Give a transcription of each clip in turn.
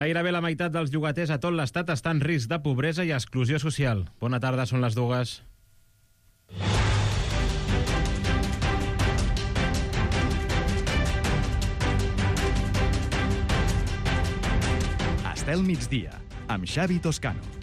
Gairebé la meitat dels llogaters a tot l'estat està en risc de pobresa i exclusió social. Bona tarda, són les 2. Estel migdia, amb Xavi Toscano.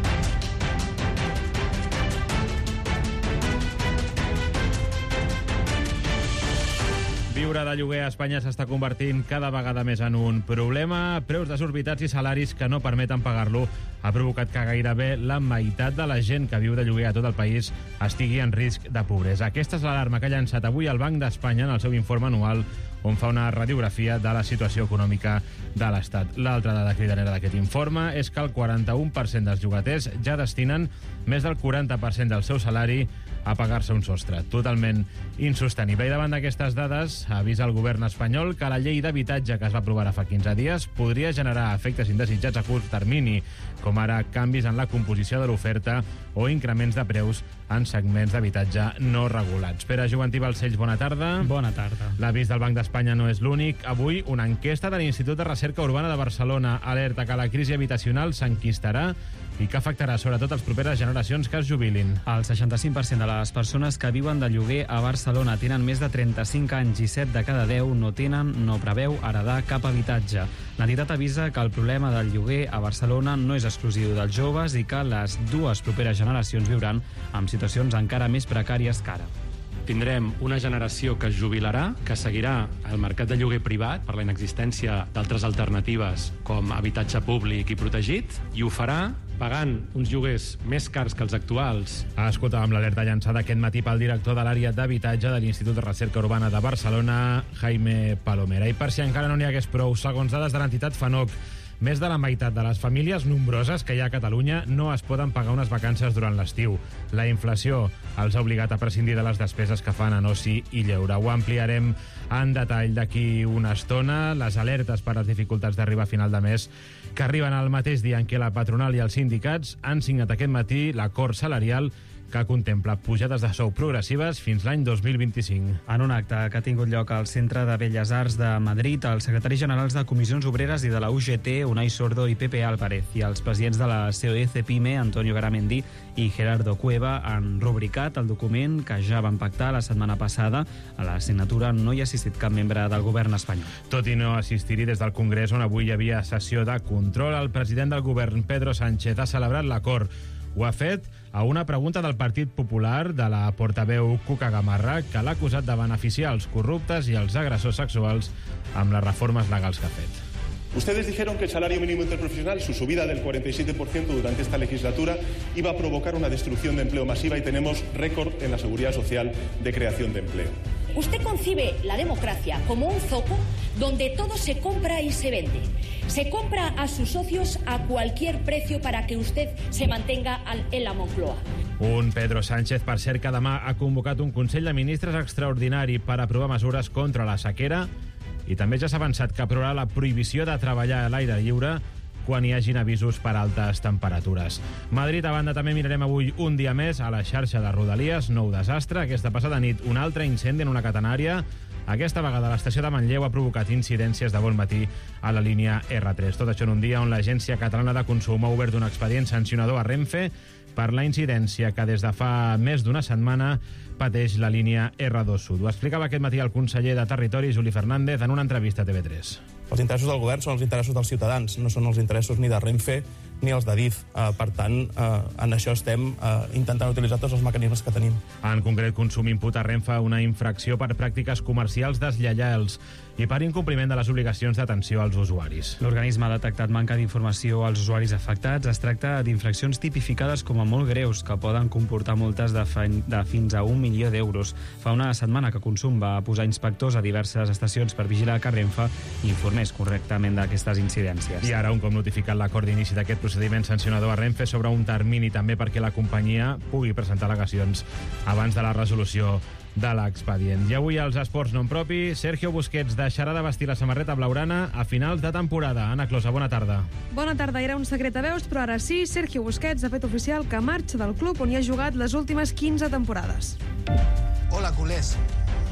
Viure de lloguer a Espanya s'està convertint cada vegada més en un problema. Preus desorbitats i salaris que no permeten pagar-lo ha provocat que gairebé la meitat de la gent que viu de lloguer a tot el país estigui en risc de pobresa. Aquesta és l'alarma que ha llançat avui el Banc d'Espanya en el seu informe anual, on fa una radiografia de la situació econòmica de l'Estat. L'altra dada cridanera d'aquest informe és que el 41% dels llogaters ja destinen més del 40% del seu salari a pagar-se un sostre, totalment insostenible. I davant d'aquestes dades, avisa el govern espanyol que la llei d'habitatge que es va aprovar fa 15 dies podria generar efectes indesitjats a curt termini, com ara canvis en la composició de l'oferta o increments de preus en segments d'habitatge no regulats. Pere Juventí Balcells, bona tarda. Bona tarda. L'avís del Banc d'Espanya no és l'únic. Avui, una enquesta de l'Institut de Recerca Urbana de Barcelona alerta que la crisi habitacional s'enquistarà i que afectarà sobretot les properes generacions que es jubilin. El 65% de les persones que viuen de lloguer a Barcelona tenen més de 35 anys i 7 de cada 10 no preveu heredar cap habitatge. L'entitat avisa que el problema del lloguer a Barcelona no és exclusiu dels joves i que les dues properes generacions viuran amb situacions encara més precàries que ara. Tindrem una generació que es jubilarà, que seguirà el mercat de lloguer privat per la inexistència d'altres alternatives com habitatge públic i protegit, i ho farà pagant uns lloguers més cars que els actuals. Escoltàvem l'alerta llançada aquest matí pel director de l'àrea d'habitatge de l'Institut de Recerca Urbana de Barcelona, Jaime Palomera. I per si encara no n'hi hagués prou, segons dades de l'entitat FANOC, més de la meitat de les famílies nombroses que hi ha a Catalunya no es poden pagar unes vacances durant l'estiu. La inflació els ha obligat a prescindir de les despeses que fan en oci i lleure. Ho ampliarem en detall d'aquí una estona. Les alertes per les dificultats d'arribar a final de mes que arriben al mateix dia en què la patronal i els sindicats han signat aquest matí l'acord salarial que contempla pujades de sou progressives fins l'any 2025. En un acte que ha tingut lloc al Centre de Belles Arts de Madrid, els secretaris generals de Comissions Obreres i de la UGT, Unai Sordo i Pepe Álvarez, i els presidents de la COE-CEPIME, Antonio Garamendi i Gerardo Cueva, han rubricat el document que ja van pactar la setmana passada. A la signatura no hi ha assistit cap membre del govern espanyol. Tot i no assistir-hi des del Congrés, on avui hi havia sessió de control, el president del govern, Pedro Sánchez, ha celebrat l'acord. Ho ha fet a una pregunta del Partit Popular de la portaveu Cuca Gamarra, que l'ha acusat de beneficiar els corruptes i els agressors sexuals amb les reformes legals que ha fet. Ustedes dijeron que el salario mínimo interprofesional, su subida del 47% durante esta legislatura, iba a provocar una destrucción de empleo masiva y tenemos récord en la seguridad social de creación de empleo. Usted concibe la democracia como un zoco donde todo se compra y se vende. Se compra a sus socios a cualquier precio para que usted se mantenga en la Moncloa. Un Pedro Sánchez, per cert, que demà ha convocat un Consell de Ministres extraordinari per aprovar mesures contra la sequera, i també ja s'ha avançat que aprovarà la prohibició de treballar a l'aire lliure quan hi hagin avisos per altes temperatures. Madrid, a banda, també mirarem avui un dia més a la xarxa de Rodalies. Nou desastre. Aquesta passada nit, un altre incendi en una catenària. Aquesta vegada l'estació de Manlleu ha provocat incidències de bon matí a la línia R3. Tot això en un dia on l'Agència Catalana de Consum ha obert un expedient sancionador a Renfe per la incidència que des de fa més d'una setmana pateix la línia R2 Sud. Ho explicava aquest matí el conseller de Territori, Juli Fernández, en una entrevista a TV3. Els interessos del govern són els interessos dels ciutadans, no són els interessos ni de Renfe ni els d'Adif. Per tant, en això estem intentant utilitzar tots els mecanismes que tenim. En concret, Consum imputa a Renfe una infracció per pràctiques comercials deslleials i per incompliment de les obligacions d'atenció als usuaris. L'organisme ha detectat manca d'informació als usuaris afectats. Es tracta d'infraccions tipificades com a molt greus, que poden comportar multes de fins a 1 milió d'euros. Fa una setmana que Consum va posar inspectors a diverses estacions per vigilar que Renfe informés correctament d'aquestes incidències. I ara, un cop notificat l'acord d'inici d'aquest procediment sancionador a Renfe, sobre un termini també perquè la companyia pugui presentar al·legacions abans de la resolució de l'expedient. I avui als esports nom propi, Sergio Busquets deixarà de vestir la samarreta blaugrana a finals de temporada. Anna Closa, bona tarda. Bona tarda, era un secret a veus, però ara sí, Sergio Busquets ha fet oficial que marxa del club on hi ha jugat les últimes 15 temporades. Hola, culers.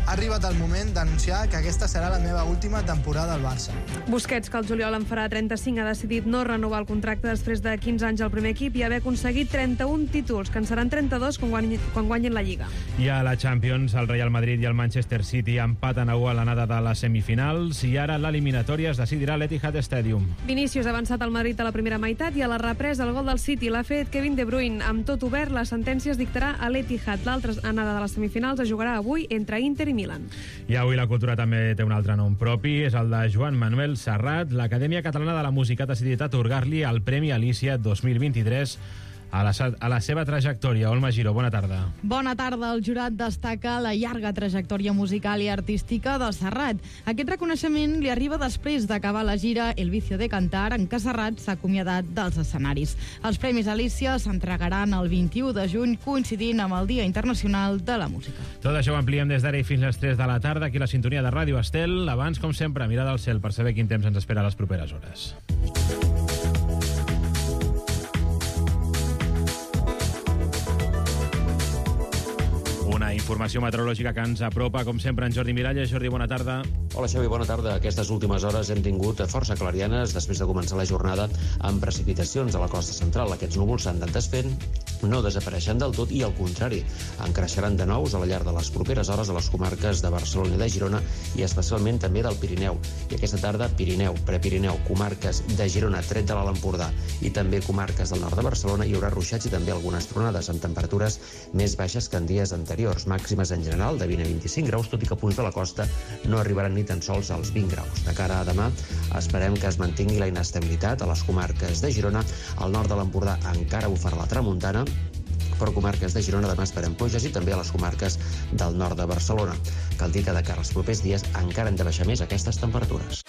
Ha arribat el moment d'anunciar que aquesta serà la meva última temporada al Barça. Busquets, que el juliol en farà 35, ha decidit no renovar el contracte després de 15 anys al primer equip i haver aconseguit 31 títols, que en seran 32 quan guanyin la Lliga. I a la Champions, el Real Madrid i el Manchester City empaten a 1 a l'anada de les semifinals i ara l'eliminatòria es decidirà a l'Etihad Stadium. Vinícius ha avançat al Madrid a la primera meitat i a la represa el gol del City l'ha fet Kevin De Bruyne. Amb tot obert, la sentència es dictarà a l'Etihad. L'altra anada de les semifinals es jugarà avui entre Inter i Milan. I avui la cultura també té un altre nom propi, és el de Joan Manuel Serrat. L'Acadèmia Catalana de la Música ha decidit atorgar-li el Premi Alícia 2023 a la seva trajectòria. Olma Giró, bona tarda. Bona tarda. El jurat destaca la llarga trajectòria musical i artística de Serrat. Aquest reconeixement li arriba després d'acabar la gira El vicio de cantar, en què Serrat s'ha acomiadat dels escenaris. Els Premis Alícia s'entregaran el 21 de juny, coincidint amb el Dia Internacional de la Música. Tot això ho ampliem des d'ara i fins les 3 de la tarda, aquí a la sintonia de Ràdio Estel. Abans, com sempre, mirada al cel per saber quin temps ens espera a les properes hores. Una informació meteorològica que ens apropa, com sempre, en Jordi Miralles. Jordi, bona tarda. Hola, Xavi, bona tarda. Aquestes últimes hores hem tingut força clarianes després de començar la jornada amb precipitacions a la costa central. Aquests núvols s'han anat desfent, no desapareixen del tot i, al contrari, en creixeran de nous a la llarg de les properes hores a les comarques de Barcelona i de Girona i especialment també del Pirineu. I aquesta tarda, Pirineu, Prepirineu, comarques de Girona, tret de l'Alt Empordà i també comarques del nord de Barcelona, hi haurà ruixats i també algunes tronades amb temperatures més baixes que en dies anteriors. Màximes en general de 20 a 25 graus, tot i que a punts de la costa no arribaran ni tan sols als 20 graus. De cara a demà, esperem que es mantingui la inestabilitat a les comarques de Girona. Al nord de l'Empordà encara bufarà la tramuntana, però comarques de Girona demà esperem pluges i també a les comarques del nord de Barcelona. Cal dir que de cara als propers dies encara han de baixar més aquestes temperatures.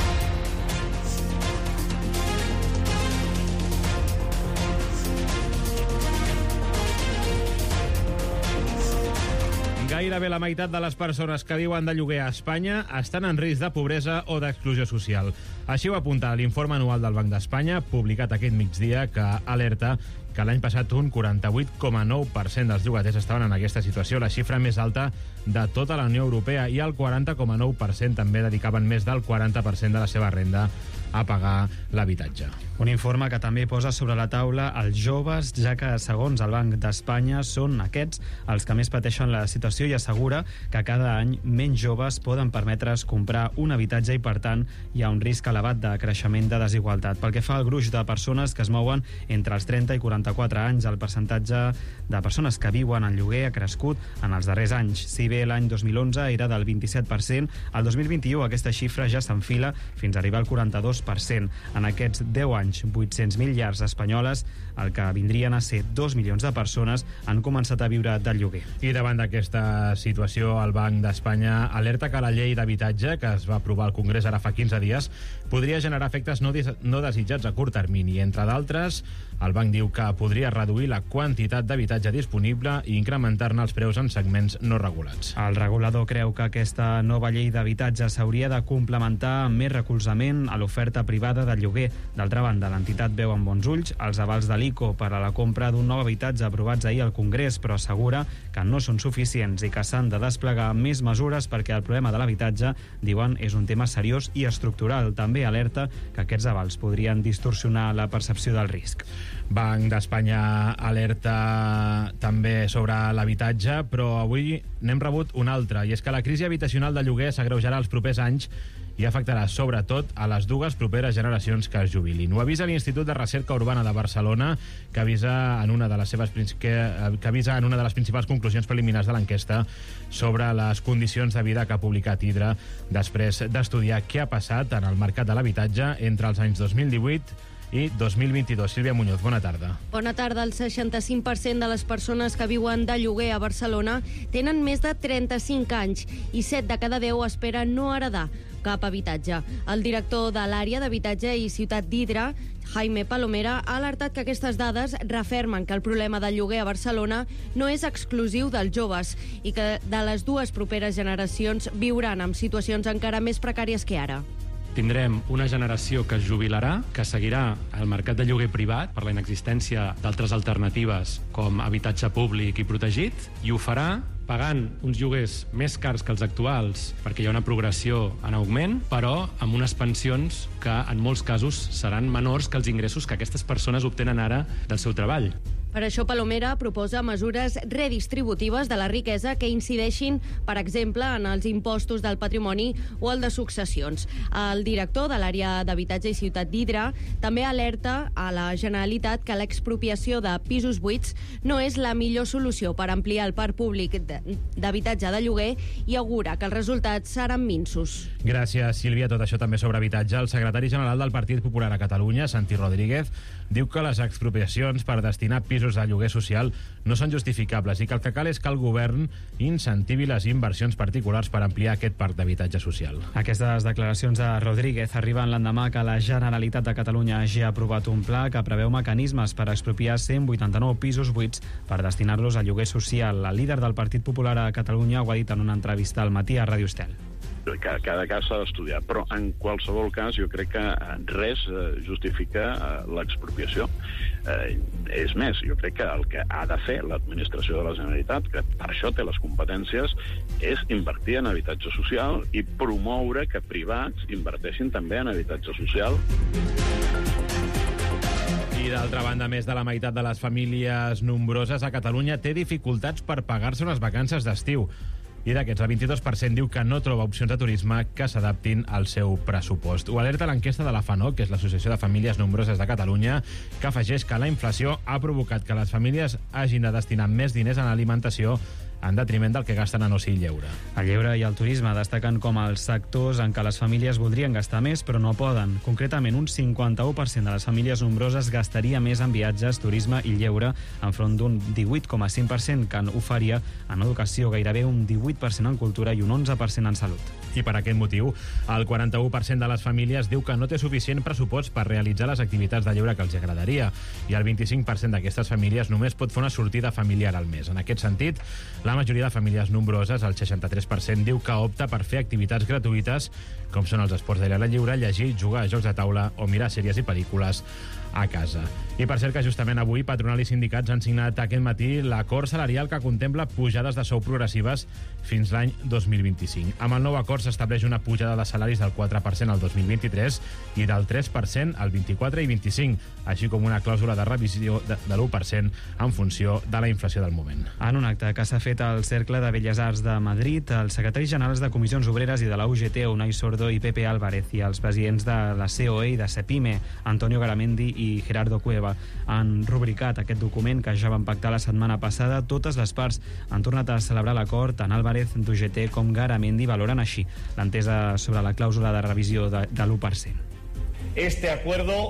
Gairebé la meitat de les persones que viuen de lloguer a Espanya estan en risc de pobresa o d'exclusió social. Així ho apunta l'informe anual del Banc d'Espanya, publicat aquest migdia, que alerta que l'any passat un 48,9% dels llogaters estaven en aquesta situació, la xifra més alta de tota la Unió Europea, i el 40,9% també dedicaven més del 40% de la seva renda a pagar l'habitatge. Un informe que també posa sobre la taula els joves, ja que, segons el Banc d'Espanya, són aquests els que més pateixen la situació i assegura que cada any menys joves poden permetre's comprar un habitatge i, per tant, hi ha un risc elevat de creixement de desigualtat. Pel que fa al gruix de persones que es mouen entre els 30 i 44 anys, el percentatge de persones que viuen en lloguer ha crescut en els darrers anys. Si bé l'any 2011 era del 27%, el 2021 aquesta xifra ja s'enfila fins a arribar al 42%. En aquests 10 anys, 800.000 llars espanyoles, el que vindrien a ser 2 milions de persones, han començat a viure del lloguer. I davant d'aquesta situació, el Banc d'Espanya alerta que la llei d'habitatge, que es va aprovar al Congrés ara fa 15 dies, podria generar efectes no desitjats a curt termini. Entre d'altres, el banc diu que podria reduir la quantitat d'habitatge disponible i incrementar-ne els preus en segments no regulats. El regulador creu que aquesta nova llei d'habitatge s'hauria de complementar amb més recolzament a l'oferta privada de lloguer. D'altra banda, l'entitat veu amb bons ulls els avals de l'ICO per a la compra d'un nou habitatge aprovats ahir al Congrés, però assegura que no són suficients i que s'han de desplegar més mesures perquè el problema de l'habitatge, diuen, és un tema seriós i estructural. També alerta que aquests avals podrien distorsionar la percepció del risc. Banc d'Espanya alerta també sobre l'habitatge, però avui n'hem rebut un altre, i és que la crisi habitacional de lloguer s'agreujarà els propers anys i afectarà sobretot a les dues properes generacions que es jubilin. Ho avisa l'Institut de Recerca Urbana de Barcelona, que avisa en una de les principals conclusions preliminars de l'enquesta sobre les condicions de vida que ha publicat Hidra després d'estudiar què ha passat en el mercat de l'habitatge entre els anys 2018 i 2022. Sílvia Muñoz, bona tarda. Bona tarda. El 65% de les persones que viuen de lloguer a Barcelona tenen més de 35 anys i 7 de cada 10 esperen no heredar cap habitatge. El director de l'àrea d'habitatge i ciutat d'Hidra, Jaime Palomera, ha alertat que aquestes dades refermen que el problema del lloguer a Barcelona no és exclusiu dels joves i que de les dues properes generacions viuran en situacions encara més precàries que ara. Tindrem una generació que es jubilarà, que seguirà el mercat de lloguer privat per la inexistència d'altres alternatives com habitatge públic i protegit, i ho farà pagant uns lloguers més cars que els actuals perquè hi ha una progressió en augment, però amb unes pensions que en molts casos seran menors que els ingressos que aquestes persones obtenen ara del seu treball. Per això, Palomera proposa mesures redistributives de la riquesa que incideixin, per exemple, en els impostos del patrimoni o el de successions. El director de l'àrea d'habitatge i ciutat d'Hidra també alerta a la Generalitat que l'expropiació de pisos buits no és la millor solució per ampliar el parc públic d'habitatge de lloguer i augura que els resultats seran minsos. Gràcies, Sílvia. Tot això també sobre habitatge. El secretari general del Partit Popular a Catalunya, Santi Rodríguez, diu que les expropiacions per destinar pisos a lloguer social no són justificables i que el que cal és que el govern incentivi les inversions particulars per ampliar aquest parc d'habitatge social. Aquestes declaracions de Rodríguez arriben l'endemà que la Generalitat de Catalunya hagi aprovat un pla que preveu mecanismes per expropiar 189 pisos buits per destinar-los a lloguer social. El líder del Partit Popular a Catalunya ho ha dit en una entrevista al matí a Ràdio Estel. Cada cas s'ha d'estudiar, però en qualsevol cas jo crec que res justifica l'expropiació. És més, jo crec que el que ha de fer l'administració de la Generalitat, que per això té les competències, és invertir en habitatge social i promoure que privats inverteixin també en habitatge social. I d'altra banda, més de la meitat de les famílies nombroses a Catalunya té dificultats per pagar-se unes vacances d'estiu. I d'aquests, el 22% diu que no troba opcions de turisme que s'adaptin al seu pressupost. Ho alerta l'enquesta de la FANOC, que és l'Associació de Famílies Nombroses de Catalunya, que afegeix que la inflació ha provocat que les famílies hagin de destinar més diners en alimentació en detriment del que gasten en oci i lleure. El lleure i el turisme destaquen com els sectors en què les famílies voldrien gastar més, però no poden. Concretament, un 51% de les famílies nombroses gastaria més en viatges, turisme i lleure, enfront d'un 18,5% que ho faria en educació, gairebé un 18% en cultura i un 11% en salut. I per aquest motiu, el 41% de les famílies diu que no té suficient pressupost per realitzar les activitats de lleure que els agradaria, i el 25% d'aquestes famílies només pot fer una sortida familiar al mes. En aquest sentit, la majoria de famílies nombroses, el 63%, diu que opta per fer activitats gratuïtes com són els esports d'aire lliure, llegir, jugar a jocs de taula o mirar sèries i pel·lícules a casa. I per cert que justament avui patronal i sindicats han signat aquest matí l'acord salarial que contempla pujades de sou progressives fins l'any 2025. Amb el nou acord s'estableix una pujada de salaris del 4% al 2023 i del 3% al 24 i 25, així com una clàusula de revisió de l'1% en funció de la inflació del moment. En un acte que s'ha fet al Cercle de Belles Arts de Madrid, els secretaris generals de Comissions Obreres i de la UGT, Unai Sordo i Pepe Álvarez, i els presidents de la COE i de CEPIME, Antonio Garamendi i Gerardo Cueva, han rubricat aquest document que ja van pactar la setmana passada. Totes les parts han tornat a celebrar l'acord. Tant Álvarez d'UGT com Garamendi valoren així l'entesa sobre la clàusula de revisió de l'1%. Este acuerdo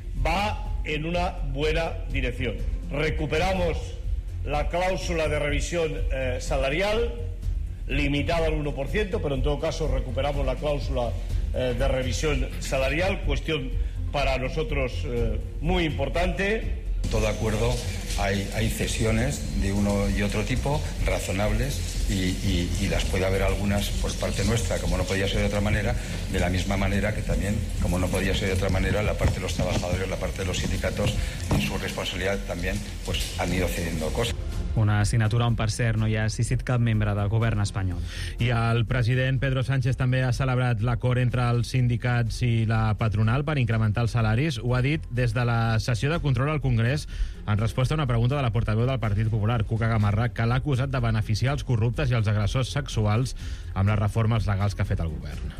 va en una buena dirección. Recuperamos la cláusula de revisión salarial limitada al 1%, pero en todo caso recuperamos la cláusula de revisión salarial, cuestión para nosotros muy importante. En todo acuerdo hay cesiones de uno y otro tipo, razonables, y las puede haber algunas por parte nuestra, como no podía ser de otra manera, de la misma manera que también, como no podía ser de otra manera, la parte de los trabajadores, la parte de los sindicatos, en su responsabilidad también, pues han ido cediendo cosas. Una signatura on, per cert, no hi ha assistit cap membre del govern espanyol. I el president Pedro Sánchez també ha celebrat l'acord entre els sindicats i la patronal per incrementar els salaris. Ho ha dit des de la sessió de control al Congrés en resposta a una pregunta de la portaveu del Partit Popular, Cuca Gamarra, que l'ha acusat de beneficiar els corruptes i els agressors sexuals amb les reformes legals que ha fet el govern.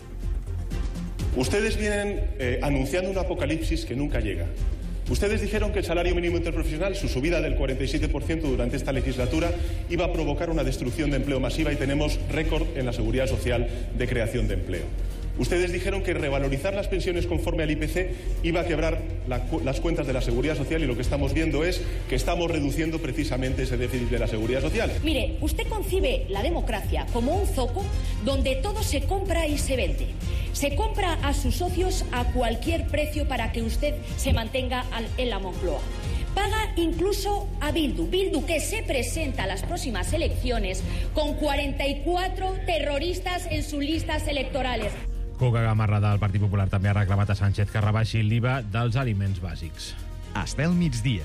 Ustedes vienen anunciando un apocalipsis que nunca llega. Ustedes dijeron que el salario mínimo interprofesional, su subida del 47% durante esta legislatura, iba a provocar una destrucción de empleo masiva y tenemos récord en la seguridad social de creación de empleo. Ustedes dijeron que revalorizar las pensiones conforme al IPC iba a quebrar las cuentas de la seguridad social y lo que estamos viendo es que estamos reduciendo precisamente ese déficit de la seguridad social. Mire, usted concibe la democracia como un zoco donde todo se compra y se vende. Se compra a sus socios a cualquier precio para que usted se mantenga en la Moncloa. Paga incluso a Bildu que se presenta a las próximas elecciones con 44 terroristas en sus listas electorales. Cuca Gamarra del Partit Popular també ha reclamat a Sánchez que rebaixi l'IVA dels aliments bàsics. Estel migdia.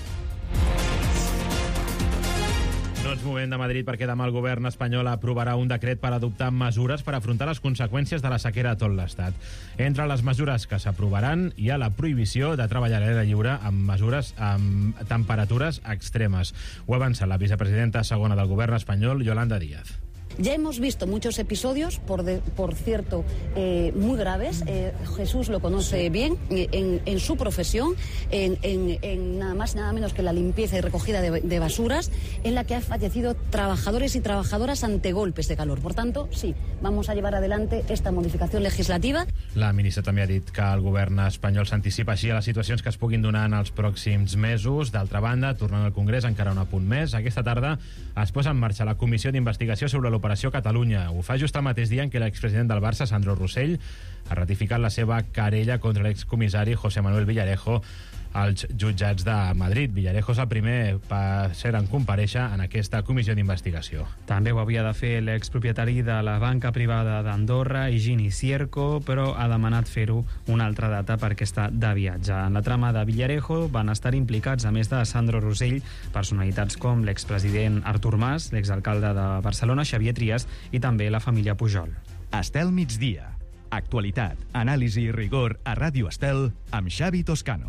No ens movem de Madrid perquè demà el govern espanyol aprovarà un decret per adoptar mesures per afrontar les conseqüències de la sequera a tot l'Estat. Entre les mesures que s'aprovaran hi ha la prohibició de treballar a l'aire lliure amb temperatures extremes. Ho avança la vicepresidenta segona del govern espanyol, Yolanda Díaz. Ya hemos visto muchos episodios, por cierto, muy graves. Jesús lo conoce bien en su profesión, en nada más nada menos que la limpieza y recogida de basuras, en la que han fallecido trabajadores y trabajadoras ante golpes de calor. Por tanto, sí, vamos a llevar adelante esta modificación legislativa. La ministra també ha dit que el govern espanyol s'anticipa així a les situacions que es puguin donar en els pròxims mesos. D'altra banda, tornant al Congrés, encara un apunt més. Aquesta tarda es posa en marxa la comissió d'investigació sobre l'Operació Catalunya. Ho fa just al mateix dia en què l'expresident del Barça, Sandro Rossell, ha ratificat la seva querella contra l'excomissari José Manuel Villarejo als jutjats de Madrid. Villarejo és el primer per ser en comparèixer en aquesta comissió d'investigació. També ho havia de fer l'expropietari de la banca privada d'Andorra, Higini Cierco, però ha demanat fer-ho una altra data perquè està de viatge. En la trama de Villarejo van estar implicats, a més de Sandro Rossell, personalitats com l'expresident Artur Mas, l'exalcalde de Barcelona, Xavier Trias, i també la família Pujol. Estel migdia. Actualitat, anàlisi i rigor a Ràdio Estel amb Xavi Toscano.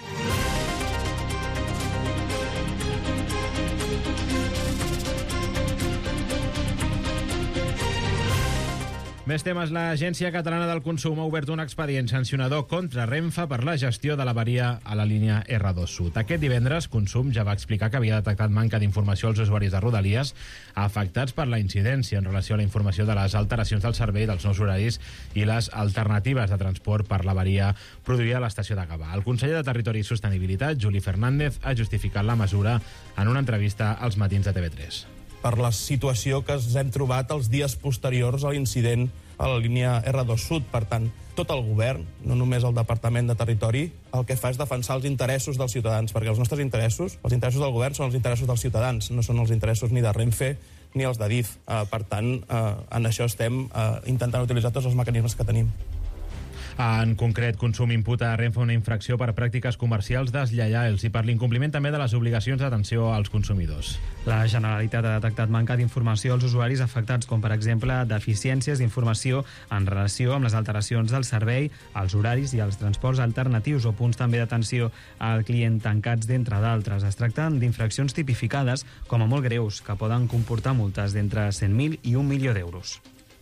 Més temes. L'Agència Catalana del Consum ha obert un expedient sancionador contra Renfe per la gestió de l'avaria a la línia R2 Sud. Aquest divendres, Consum ja va explicar que havia detectat manca d'informació als usuaris de Rodalies afectats per la incidència en relació a la informació de les alteracions del servei, dels nous horaris i les alternatives de transport per l'avaria produïda a l'estació de Gavà. El conseller de Territori i Sostenibilitat, Juli Fernández, ha justificat la mesura en una entrevista als matins de TV3. Per la situació que ens hem trobat els dies posteriors a l'incident a la línia R2 Sud. Per tant, tot el govern, no només el Departament de Territori, el que fa és defensar els interessos dels ciutadans, perquè els nostres interessos, els interessos del govern, són els interessos dels ciutadans, no són els interessos ni de Renfe ni els d'Adif. Per tant, en això estem intentant utilitzar tots els mecanismes que tenim. En concret, Consum imputa a Renfe una infracció per pràctiques comercials deslleials i per l'incompliment també de les obligacions d'atenció als consumidors. La Generalitat ha detectat manca d'informació als usuaris afectats, com per exemple deficiències d'informació en relació amb les alteracions del servei, els horaris i els transports alternatius o punts també d'atenció al client tancats, d'entre d'altres. Es tracten d'infraccions tipificades com a molt greus, que poden comportar multes d'entre 100.000 i 1 milió d'euros.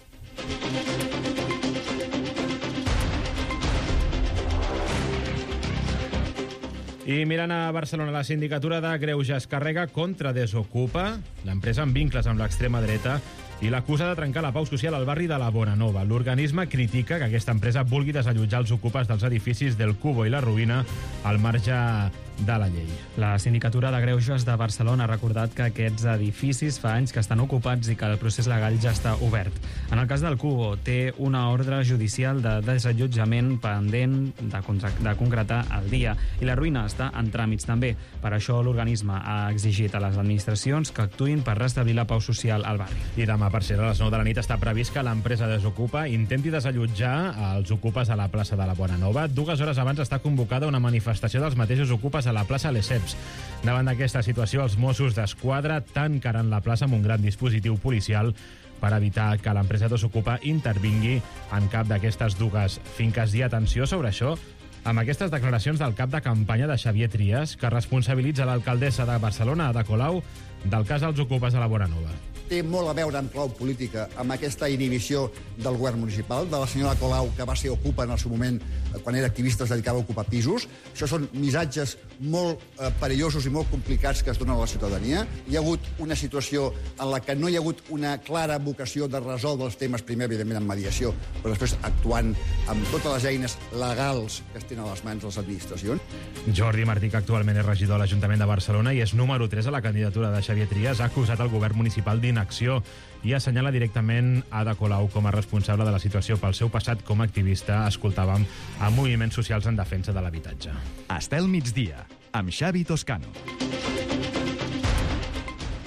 I mirant a Barcelona, la Sindicatura de Greuges carrega contra Desokupa, l'empresa amb vincles amb l'extrema dreta, i l'acusa de trencar la pau social al barri de la Bonanova. L'organisme critica que aquesta empresa vulgui desallotjar els ocupes dels edificis del Cubo i la Ruïna al marge de la llei. La Sindicatura de Greuges de Barcelona ha recordat que aquests edificis fa anys que estan ocupats i que el procés legal ja està obert. En el cas del Cubo, té una ordre judicial de desallotjament pendent de concretar el dia, i la Ruïna està en tràmits també. Per això l'organisme ha exigit a les administracions que actuïn per restablir la pau social al barri. I demà, per ser a les 9 de la nit, està previst que l'empresa Desokupa intenti desallotjar els ocupes a la plaça de la Bonanova. 2 hores abans està convocada una manifestació dels mateixos ocupes a la plaça Lesseps. Davant d'aquesta situació, els Mossos d'Esquadra tancaran la plaça amb un gran dispositiu policial per evitar que l'empresa Desokupa intervingui en cap d'aquestes 2 finques. I atenció sobre això, amb aquestes declaracions del cap de campanya de Xavier Trias, que responsabilitza l'alcaldessa de Barcelona, Ada Colau, del cas dels ocupes a la Bonanova. Té molt a veure amb clau política, amb aquesta inhibició del govern municipal, de la senyora Colau, que va ser ocupa en el seu moment, quan era activista, es dedicava a ocupar pisos. Això són missatges molt perillosos i molt complicats que es donen a la ciutadania. Hi ha hagut una situació en la que no hi ha hagut una clara vocació de resoldre els temes, primer, evidentment, en mediació, però després actuant amb totes les eines legals que es tenen a les mans de les administracions. Jordi Martí, que actualment és regidor a l'Ajuntament de Barcelona i és número 3 a la candidatura de Xavier Trias, ha acusat el govern municipal d'inacció i assenyala directament Ada Colau com a responsable de la situació pel seu passat com a activista, escoltàvem, a moviments socials en defensa de l'habitatge. Estel migdia, amb Xavi Toscano.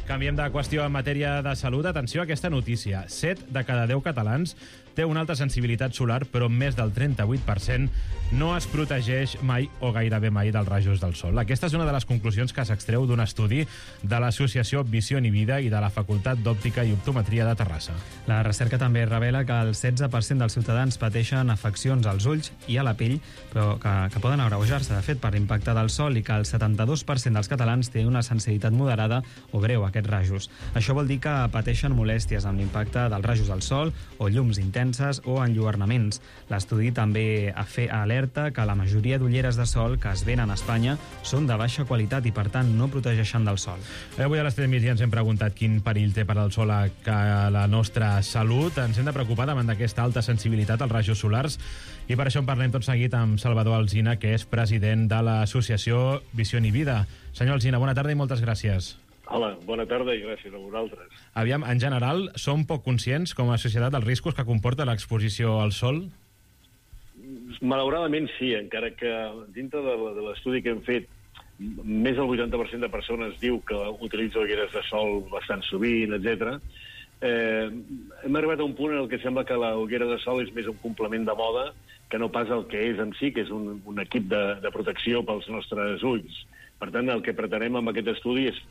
Canviem de qüestió en matèria de salut. Atenció a aquesta notícia. 7 de cada 10 catalans té una alta sensibilitat solar, però més del 38% no es protegeix mai o gairebé mai dels rajos del sol. Aquesta és una de les conclusions que s'extreu d'un estudi de l'associació Visió i Vida i de la Facultat d'Òptica i Optometria de Terrassa. La recerca també revela que el 16% dels ciutadans pateixen afeccions als ulls i a la pell, però que poden agreujar-se, de fet, per l'impacte del sol, i que el 72% dels catalans té una sensibilitat moderada o greu a aquests rajos. Això vol dir que pateixen molèsties amb l'impacte dels rajos del sol o llums intenses o enlluernaments. L'estudi també alerta que la majoria d'ulleres de sol que es venen a Espanya són de baixa qualitat i, per tant, no protegeixen del sol. Avui a les televisions ens hem preguntat quin perill té per al sol a la nostra salut. Ens hem de preocupar davant d'aquesta alta sensibilitat als rajos solars i per això en parlem tot seguit amb Salvador Alsina, que és president de l'associació Visió i Vida. Senyor Alsina, bona tarda i moltes gràcies. Hola, bona tarda i gràcies a vosaltres. Aviam, en general, som poc conscients com a societat dels riscos que comporta l'exposició al sol? Malauradament sí, encara que dintre de l'estudi que hem fet, més del 80% de persones diu que utilitza ulleres de sol bastant sovint, etc. Hem arribat a un punt en el que sembla que la ullera de sol és més un complement de moda que no pas el que és en si, que és un equip de protecció pels nostres ulls. Per tant, el que pretenem amb aquest estudi és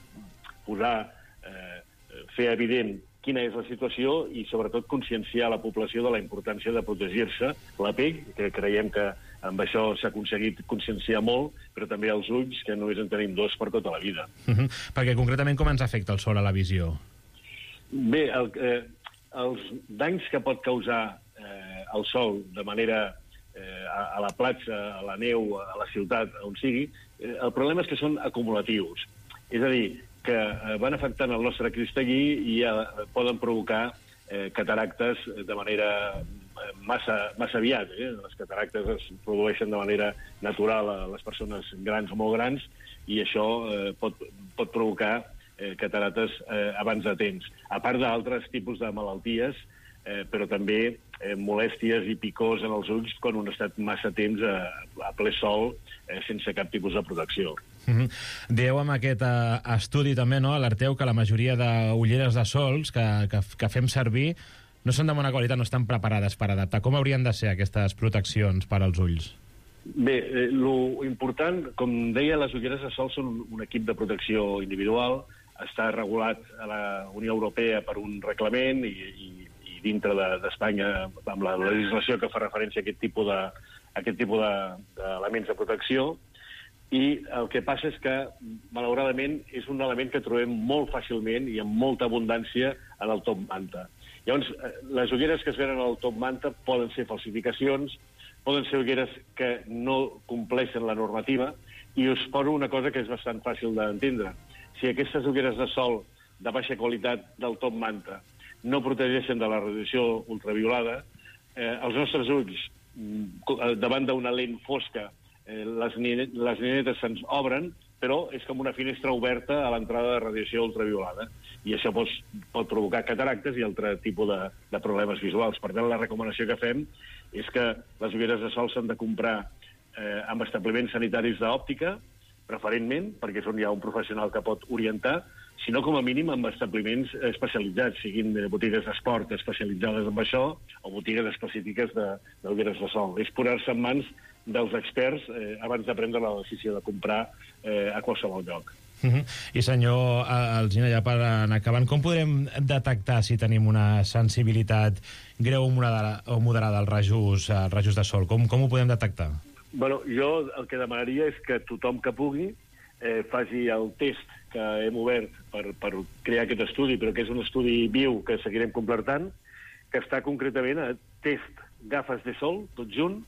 fer evident quina és la situació i, sobretot, conscienciar la població de la importància de protegir-se la pell, que creiem que amb això s'ha aconseguit conscienciar molt, però també els ulls, que només en tenim 2 per tota la vida. Perquè, concretament, com ens afecta el sol a la visió? Bé, els danys que pot causar el sol de manera a la platja, a la neu, a la ciutat, on sigui, el problema és que són acumulatius. És a dir, que van afectant el nostre cristal·lí i poden provocar cataractes de manera massa aviat. Les cataractes es produeixen de manera natural a les persones grans o molt grans i això pot provocar cataractes abans de temps. A part d'altres tipus de malalties, però també molèsties i picors en els ulls quan un ha estat massa temps a ple sol sense cap tipus de protecció. Dieu amb aquest estudi també, no, alerteu que la majoria d'ulleres de sols que fem servir no són de bona qualitat, no estan preparades per adaptar. Com haurien de ser aquestes proteccions per als ulls? Bé, lo important, com deia, les ulleres de sol són un equip de protecció individual, està regulat a la Unió Europea per un reglament i dintre d'Espanya amb la legislació que fa referència a aquest tipus d'elements de protecció. I el que passa és que, malauradament, és un element que trobem molt fàcilment i amb molta abundància en el top manta. Llavors, les ulleres que es venen al top manta poden ser falsificacions, poden ser ulleres que no compleixen la normativa, i us poso una cosa que és bastant fàcil d'entendre. Si aquestes ulleres de sol de baixa qualitat del top manta no protegeixen de la radiació ultraviolada, els nostres ulls, davant d'una lent fosca, les ninetes se'ns obren, però és com una finestra oberta a l'entrada de radiació ultraviolada. I això pot provocar cataractes i altre tipus de problemes visuals. Per tant, la recomanació que fem és que les ulleres de sol s'han de comprar amb establiments sanitaris d'òptica, preferentment, perquè és on hi ha un professional que pot orientar, sinó com a mínim amb establiments especialitzats, siguin botigues d'esport especialitzades en això o botigues específiques d'ulleres de sol. És posar-se en mans dels experts abans de prendre la decisió de comprar a qualsevol lloc. I senyor Alsina, ja per anar acabant, com podrem detectar si tenim una sensibilitat greu o moderada als rajos de sol? Com ho podem detectar? Bueno, jo el que demanaria és que tothom que pugui faci el test que hem obert per crear aquest estudi, però que és un estudi viu que seguirem completant, que està concretament a testgafesdesol, tot junt,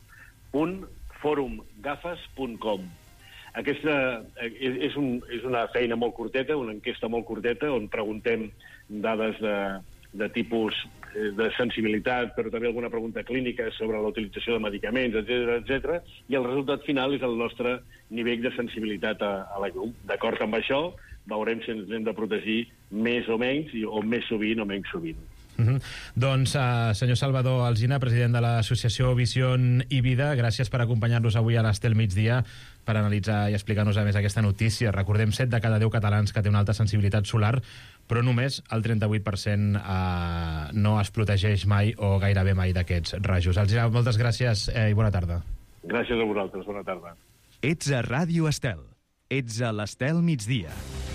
.forumgafes.com. Aquesta és una feina molt curteta, una enquesta molt curteta, on preguntem dades de tipus de sensibilitat, però també alguna pregunta clínica sobre la utilització de medicaments, etc. I el resultat final és el nostre nivell de sensibilitat a la llum. D'acord amb això, veurem si ens hem de protegir més o menys, o més sovint o menys sovint. Doncs, senyor Salvador Alsina, president de l'associació Visió i Vida, gràcies per acompanyar-nos avui a l'Estel Migdia per analitzar i explicar-nos a més aquesta notícia. Recordem, 7 de cada 10 catalans que té una alta sensibilitat solar, però només el 38% no es protegeix mai o gairebé mai d'aquests rajos. Alzira, moltes gràcies i bona tarda. Gràcies a vosaltres, bona tarda. Ets a Ràdio Estel. Ets a l'Estel migdia.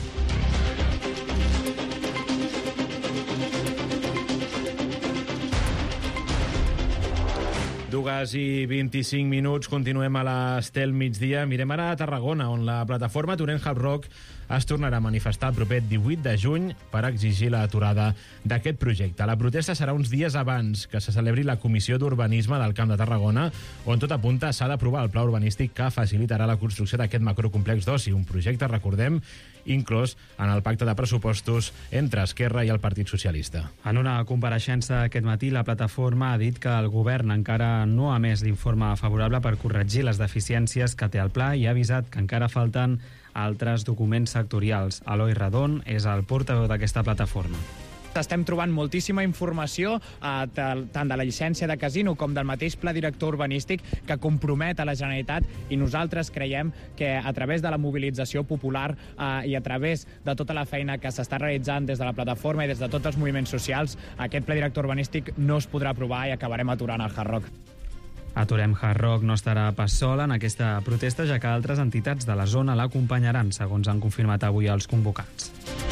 Dues i 25 minuts, continuem a l'Estel migdia. Mirem ara a Tarragona, on la plataforma Torrent Hard Rock es tornarà a manifestar el proper 18 de juny per exigir l'aturada d'aquest projecte. La protesta serà uns dies abans que se celebri la Comissió d'Urbanisme del Camp de Tarragona, on tot apunta s'ha d'aprovar el pla urbanístic que facilitarà la construcció d'aquest macrocomplex d'oci, un projecte, recordem, inclòs en el pacte de pressupostos entre Esquerra i el Partit Socialista. En una compareixença aquest matí, la plataforma ha dit que el govern encara no ha emès l'informe favorable per corregir les deficiències que té el pla i ha avisat que encara falten altres documents sectorials. Eloi Redon és el portaveu d'aquesta plataforma. Estem trobant moltíssima informació tant de la llicència de casino com del mateix pla director urbanístic que compromet a la Generalitat, i nosaltres creiem que a través de la mobilització popular i a través de tota la feina que s'està realitzant des de la plataforma i des de tots els moviments socials, aquest pla director urbanístic no es podrà aprovar i acabarem aturant el Hard Rock. Aturem Hard Rock no estarà pas sola en aquesta protesta, ja que altres entitats de la zona l'acompanyaran, segons han confirmat avui els convocants.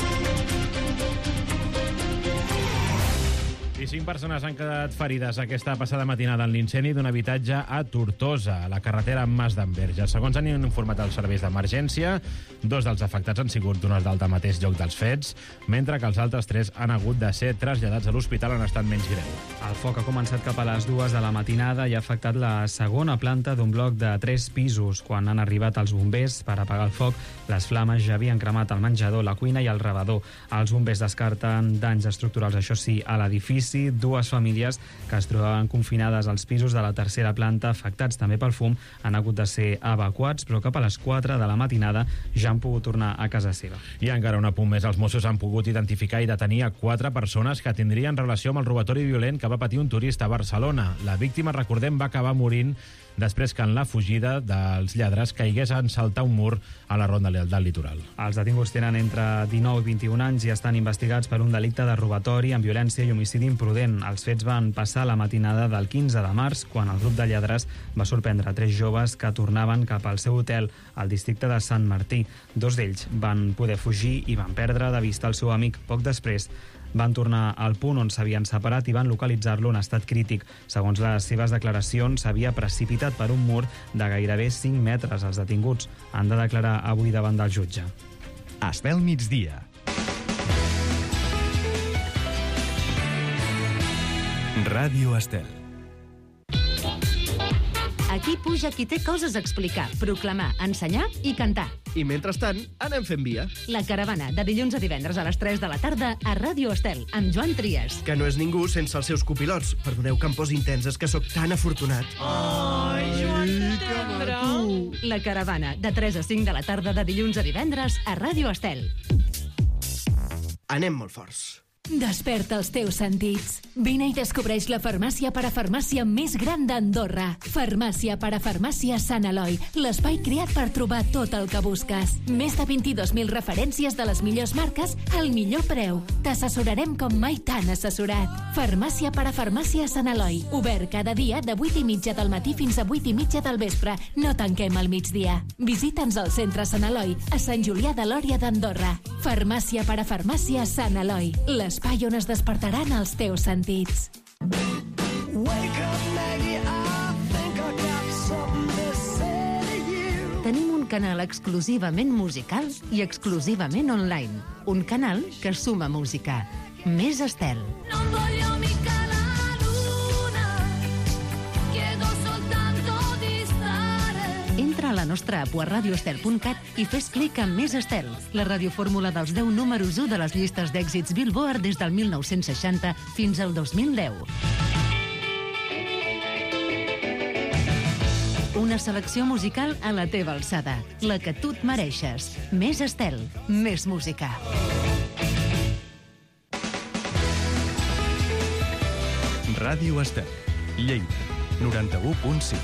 I 5 persones han quedat ferides aquesta passada matinada en l'incendi d'un habitatge a Tortosa, a la carretera Mas d'Enverge. Segons han informat els serveis d'emergència, 2 dels afectats han sigut donats d'alta al mateix lloc dels fets, mentre que els altres 3 han hagut de ser traslladats a l'hospital en estat menys greu. El foc ha començat cap a les 2 de la matinada i ha afectat la segona planta d'un bloc de 3 pisos. Quan han arribat els bombers per apagar el foc, les flames ja havien cremat el menjador, la cuina i el rebedor. Els bombers descarten danys estructurals, això sí, a l'edifici. 2 famílies que es trobaven confinades als pisos de la tercera planta, afectats també pel fum, han hagut de ser evacuats, però cap a les 4 de la matinada ja han pogut tornar a casa seva. I encara un apunt més, els Mossos han pogut identificar i detenir a 4 persones que tindrien relació amb el robatori violent que va patir un turista a Barcelona. La víctima, recordem, va acabar morint després que en la fugida dels lladres caigués en saltar un mur a la ronda del litoral. Els detinguts tenen entre 19 i 21 anys i estan investigats per un delicte de robatori amb violència i homicidi imprudent. Els fets van passar la matinada del 15 de març, quan el grup de lladres va sorprendre 3 joves que tornaven cap al seu hotel al districte de Sant Martí. 2 d'ells van poder fugir i van perdre de vista el seu amic. Poc després van tornar al punt on s'havien separat i van localitzar-lo en estat crític. Segons les seves declaracions, s'havia precipitat per un mur de gairebé 5 metres. Els detinguts han de declarar avui davant del jutge. Estel migdia. Ràdio Estel. Aquí puja qui té coses a explicar, proclamar, ensenyar i cantar. I mentrestant, anem fent via. La Caravana, de dilluns a divendres a les 3 de la tarda a Ràdio Estel, amb Joan Trias. Que no és ningú sense els seus copilots. Perdoneu que em posi intenses, que sóc tan afortunat. Ai, Joan, que maco! La Caravana, de 3 a 5 de la tarda de dilluns a divendres a Ràdio Estel. Anem molt forts. Desperta els teus sentits. Vine i descobreix la farmàcia parafarmàcia més gran d'Andorra. Farmàcia parafarmàcia Sant Eloi, l'espai creat per trobar tot el que busques. Més de 22.000 referències de les millors marques al millor preu. T'assessorarem com mai t'han assessorat. Farmàcia parafarmàcia Sant Eloi, obert cada dia de 8:30 del matí fins a 8:30 del vespre. No tanquem al migdia. Visita'ns al centre Sant Eloi, a Sant Julià de Lòria d'Andorra. Farmàcia parafarmàcia Sant Eloi, l'espai on es despertaran els teus sentits. Tenim un canal exclusivament musical i exclusivament online. Un canal que suma música. Més Estel. Entra a la nostra app a radioestel.cat i fes clic en Més Estel, la radiofórmula dels 10 números 1 de les llistes d'èxits Billboard des del 1960 fins al 2010. Una selecció musical a la teva alçada, la que tu et mereixes. Més Estel, més música. Ràdio Estel, Lleida, 91.5.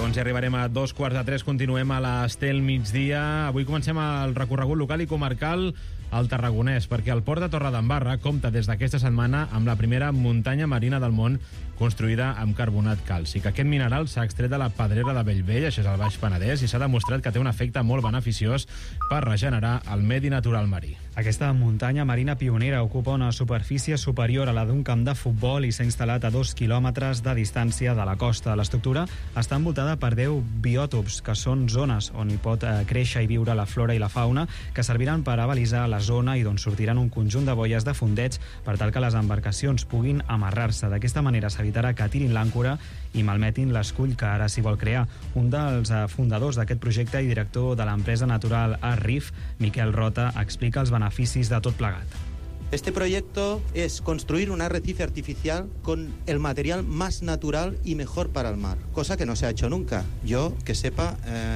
Doncs ja arribarem a 2:15. Continuem a l'Estel migdia. Avui comencem el recorregut local i comarcal al Tarragonès, perquè el port de Torredembarra compta des d'aquesta setmana amb la primera muntanya marina del món construïda amb carbonat càlcic. Aquest mineral s'ha extret de la pedrera de Bellvei, això és al Baix Penedès, i s'ha demostrat que té un efecte molt beneficiós per regenerar el medi natural marí. Aquesta muntanya marina pionera ocupa una superfície superior a la d'un camp de futbol i s'ha instal·lat a 2 quilòmetres de distància de la costa. L'estructura està envoltada per 10 biòtops, que són zones on hi pot créixer i viure la flora i la fauna, que serviran per avalisar la zona i d'on sortiran un conjunt de boies de fondeig per tal que les embarcacions puguin amarrar-se. D'aquesta manera s'evitarà que tirin l'àncora i malmetin l'escull que ara s'hi vol crear. Un dels fundadors d'aquest projecte i director de l'empresa natural Arrif, Miquel Rota, explica els beneficis de tot plegat. Este proyecto es construir un arrecife artificial con el material más natural y mejor para el mar, cosa que no se ha hecho nunca. Yo, que sepa,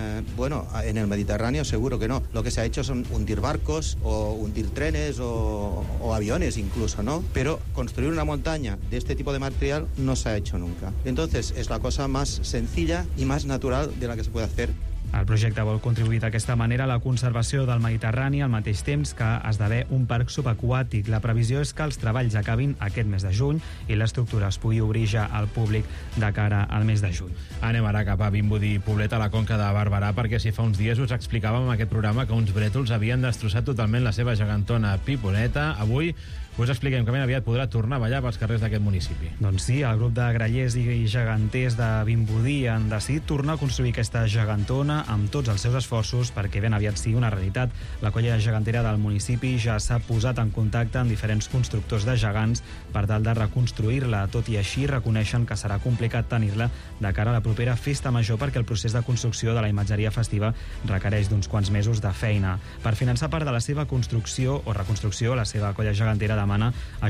en el Mediterráneo seguro que no. Lo que se ha hecho son hundir barcos o hundir trenes o aviones incluso, ¿no? Pero construir una montaña de este tipo de material no se ha hecho nunca. Entonces es la cosa más sencilla y más natural de la que se puede hacer. El projecte vol contribuir d'aquesta manera a la conservació del Mediterrani al mateix temps que esdevé un parc subaquàtic. La previsió és que els treballs acabin aquest mes de juny i l'estructura es pugui obrir ja al públic de cara al mes de juny. Anem ara cap a Vimbodí, Poblet, a la Conca de Barberà, perquè si fa uns dies us explicàvem en aquest programa que uns brètols havien destrossat totalment la seva gegantona Piponeta. Avui us expliquem que ben aviat podrà tornar a ballar pels carrers d'aquest municipi. Doncs sí, el grup de grallers i geganters de Vimbodí han decidit tornar a construir aquesta gegantona amb tots els seus esforços perquè ben aviat sigui una realitat. La colla gegantera del municipi ja s'ha posat en contacte amb diferents constructors de gegants per tal de reconstruir-la. Tot i així, reconeixen que serà complicat tenir-la de cara a la propera festa major perquè el procés de construcció de la imatgeria festiva requereix d'uns quants mesos de feina. Per finançar part de la seva construcció o reconstrucció, la seva colla gegantera demana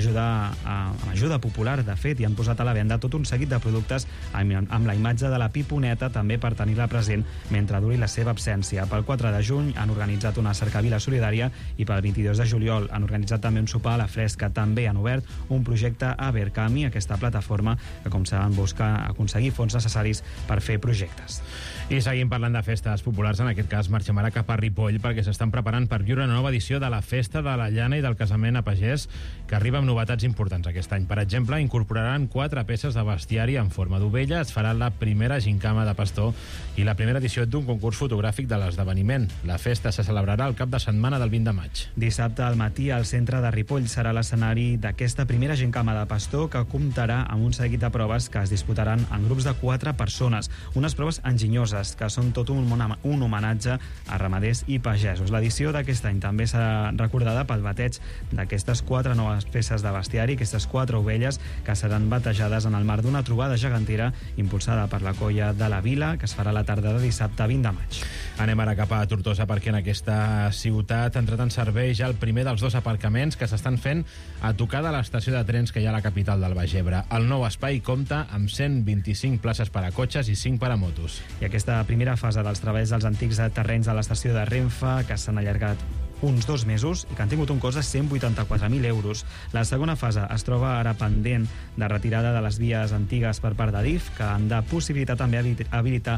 ajuda popular. De fet, i han posat a la venda tot un seguit de productes amb la imatge de la Piponeta, també per tenir-la present mentre duri la seva absència. Pel 4 de juny han organitzat una cercavila solidària i pel 22 de juliol han organitzat també un sopar a la fresca. També han obert un projecte a Verkami, aquesta plataforma que, com saben, busca aconseguir fons necessaris per fer projectes. I seguim parlant de festes populars. En aquest cas marxem ara cap a Ripoll perquè s'estan preparant per viure una nova edició de la Festa de la Llana i del Casament a Pagès, que arriba amb novetats importants aquest any. Per exemple, incorporaran 4 peces de bestiari en forma d'ovella, es farà la primera gincama de pastor i la primera edició d'un concurs fotogràfic de l'esdeveniment. La festa se celebrarà el cap de setmana del 20 de maig. Dissabte al matí al centre de Ripoll serà l'escenari d'aquesta primera gincama de pastor, que comptarà amb un seguit de proves que es disputaran en grups de 4 persones. Unes proves enginyoses que són tot un homenatge a ramaders i pagesos. L'edició d'aquest any també serà recordada pel bateig d'aquestes 4 noves peces de bestiari, aquestes 4 ovelles que seran batejades en el marc d'una trobada gegantera impulsada per la colla de la Vila, que es farà la tarda de dissabte 20 de maig. Anem ara cap a Tortosa perquè en aquesta ciutat ha entrat en servei ja el primer dels 2 aparcaments que s'estan fent a tocar de l'estació de trens que hi ha a la capital del Baix Ebre. El nou espai compta amb 125 places per a cotxes i 5 per a motos. I aquesta primera fase dels treballs dels antics terrenys de l'estació de Renfe, que s'han allargat uns 2 mesos i que han tingut un cost de 184.000 euros. La segona fase es troba ara pendent de retirada de les vies antigues per part d'Adif, que han de possibilitar també habilitar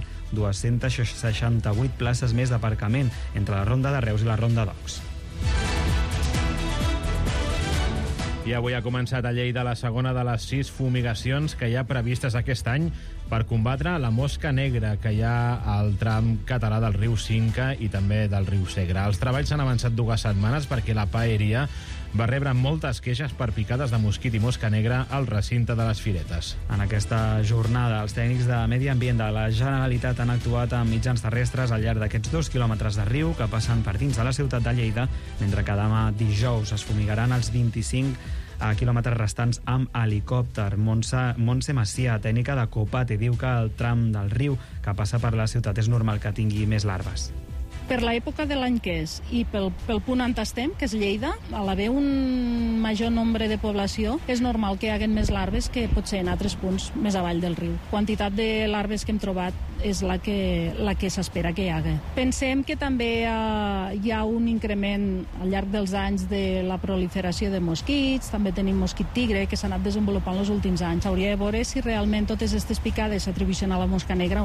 268 places més d'aparcament entre la Ronda de Reus i la Ronda d'Ocs. I avui ha començat a Lleida la segona de les 6 fumigacions que hi ha previstes aquest any per combatre la mosca negra que hi ha al tram català del riu Cinca i també del riu Segre. Els treballs s'han avançat 2 setmanes perquè la paeria va rebre moltes queixes per picades de mosquit i mosca negra al recinte de les Firetes. En aquesta jornada, els tècnics de Medi Ambient de la Generalitat han actuat amb mitjans terrestres al llarg d'aquests 2 quilòmetres de riu que passen per dins de la ciutat de Lleida, mentre que demà dijous es fumigaran els 25 quilòmetres restants amb helicòpter. Montse Macià, tècnica de Copate, diu que el tram del riu que passa per la ciutat és normal que tingui més larves. Per l'època de l'any que és i pel punt on estem, que és Lleida, a l'haver un major nombre de població, és normal que hi haguen més larves que potser en altres punts més avall del riu. Quantitat de larves que hem trobat és la que s'espera que hi hagi. Pensem que també hi ha un increment al llarg dels anys de la proliferació de mosquits, també tenim mosquit tigre que s'ha anat desenvolupant els últims anys. Hauria de veure si realment totes aquestes picades s'atribueixen a la mosca negra o no.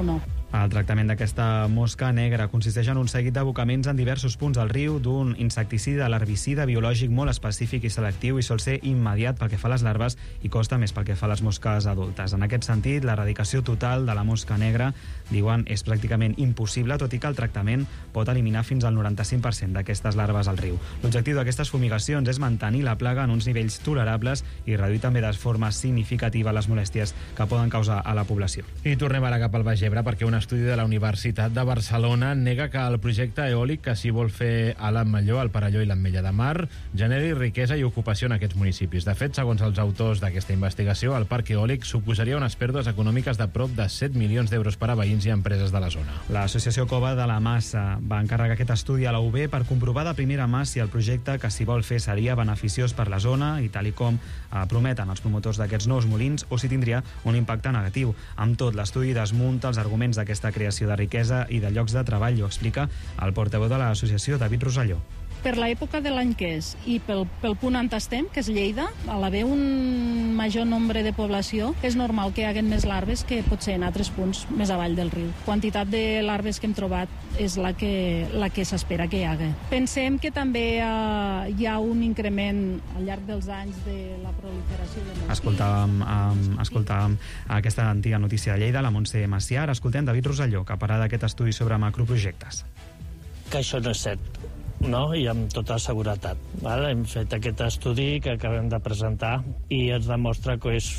El tractament d'aquesta mosca negra consisteix en un seguit d'abocaments en diversos punts del riu d'un insecticida larvicida biològic molt específic i selectiu i sol ser immediat pel que fa a les larves i costa més pel que fa a les mosques adultes. En aquest sentit, l'erradicació total de la mosca negra, diuen, és pràcticament impossible, tot i que el tractament pot eliminar fins al 95% d'aquestes larves al riu. L'objectiu d'aquestes fumigacions és mantenir la plaga en uns nivells tolerables i reduir també de forma significativa les molèsties que poden causar a la població. I tornem ara cap al Baix Ebre perquè un estudi de la Universitat de Barcelona nega que el projecte eòlic que s'hi vol fer a l'Ametlló, al Perelló i l'Ametlla de Mar generi riquesa i ocupació en aquests municipis. De fet, segons els autors d'aquesta investigació, el parc eòlic suposaria unes pèrdues econòmiques de prop de 7 milions d'euros per a veïns i empreses de la zona. L'associació Cova de la Massa va encarregar aquest estudi a la UB per comprovar de primera mà si el projecte que s'hi vol fer seria beneficiós per la zona i tal i com prometen els promotors d'aquests nous molins o si tindria un impacte negatiu. Amb tot, l'estudi desmunta els arguments d'aquesta creació de riquesa i de llocs de treball, ho explica el portaveu de l'associació, David Roselló. Per l'època de l'any que és i pel punt on estem, que és Lleida, a l'haver un major nombre de població, és normal que hi haguen més larves que potser en altres punts més avall del riu. Quantitat de larves que hem trobat és la que s'espera que hi hagi. Pensem que també hi ha un increment al llarg dels anys de la proliferació de mosquits. Escoltàvem aquesta antiga notícia de Lleida, la Montse Macià. Ara escoltem David Roselló, que parla d'aquest estudi sobre macroprojectes. Que això no és cert, no? I amb tota seguretat. Hem fet aquest estudi que acabem de presentar i ens demostra que és,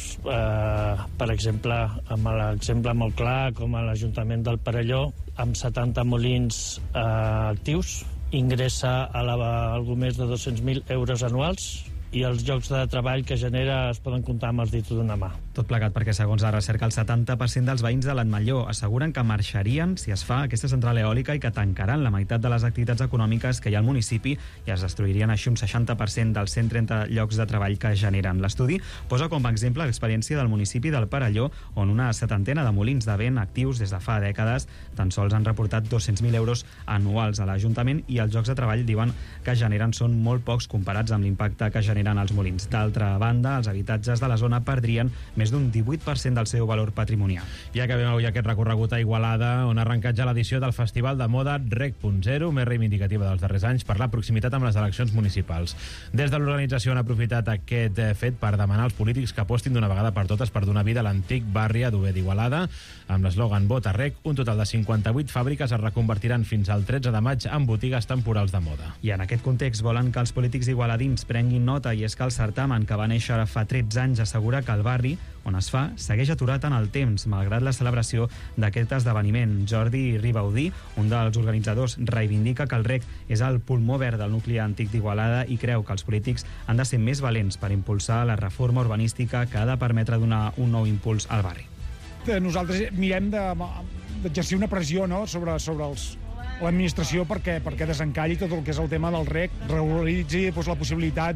per exemple, amb l'exemple molt clar, com a l'Ajuntament del Perelló, amb 70 molins actius, ingressa a algú més de 200.000 euros anuals i els llocs de treball que genera es poden comptar amb els dits d'una mà. Tot plegat perquè, segons la recerca, el 70% dels veïns de l'Ametlló asseguren que marxarien si es fa aquesta central eòlica i que tancaran la meitat de les activitats econòmiques que hi ha al municipi i es destruirien així un 60% dels 130 llocs de treball que generen. L'estudi posa com a exemple l'experiència del municipi del Perelló, on una setantena de molins de vent actius des de fa dècades tan sols han reportat 200.000 euros anuals a l'Ajuntament i els llocs de treball, diuen, que generen són molt pocs comparats amb l'impacte que generen els molins. D'altra banda, els habitatges de la zona perdrien més d'un 18% del seu valor patrimonial. I acabem avui aquest recorregut a Igualada, on ha arrencat ja l'edició del Festival de Moda Rec.0, més reivindicativa dels darrers anys per la proximitat amb les eleccions municipals. Des de l'organització han aprofitat aquest fet per demanar als polítics que apostin d'una vegada per totes per donar vida a l'antic barri adober d'Igualada. Amb l'eslògan Vota Rec, un total de 58 fàbriques es reconvertiran fins al 13 de maig en botigues temporals de moda. I en aquest context volen que els polítics igualadins prenguin nota, i és que el certamen, que va néixer fa 13 anys, assegura que el barri on es fa segueix aturat en el temps, malgrat la celebració d'aquest esdeveniment. Jordi Ribaudí, un dels organitzadors, reivindica que el REC és el pulmó verd del nucli antic d'Igualada i creu que els polítics han de ser més valents per impulsar la reforma urbanística que ha de permetre donar un nou impuls al barri. Nosaltres mirem d'exercir una pressió, no?, sobre l'administració perquè desencalli tot el que és el tema del REC, regularitzi la possibilitat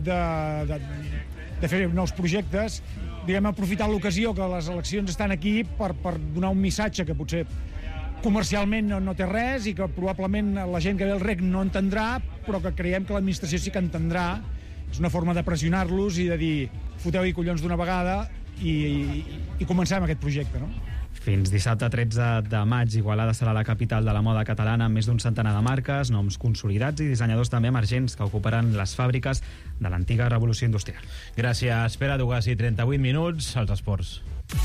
de fer nous projectes, aprofitar l'ocasió que les eleccions estan aquí per donar un missatge que potser comercialment no té res i que probablement la gent que ve al REC no entendrà, però que creiem que l'administració sí que entendrà. És una forma de pressionar-los i de dir foteu-hi collons d'una vegada i comencem aquest projecte, no? Fins dissabte 13 de maig, Igualada serà la capital de la moda catalana amb més d'un centenar de marques, noms consolidats i dissenyadors també emergents que ocuparan les fàbriques de l'antiga revolució industrial. Gràcies, Pere Dugas, i 38 minuts als esports.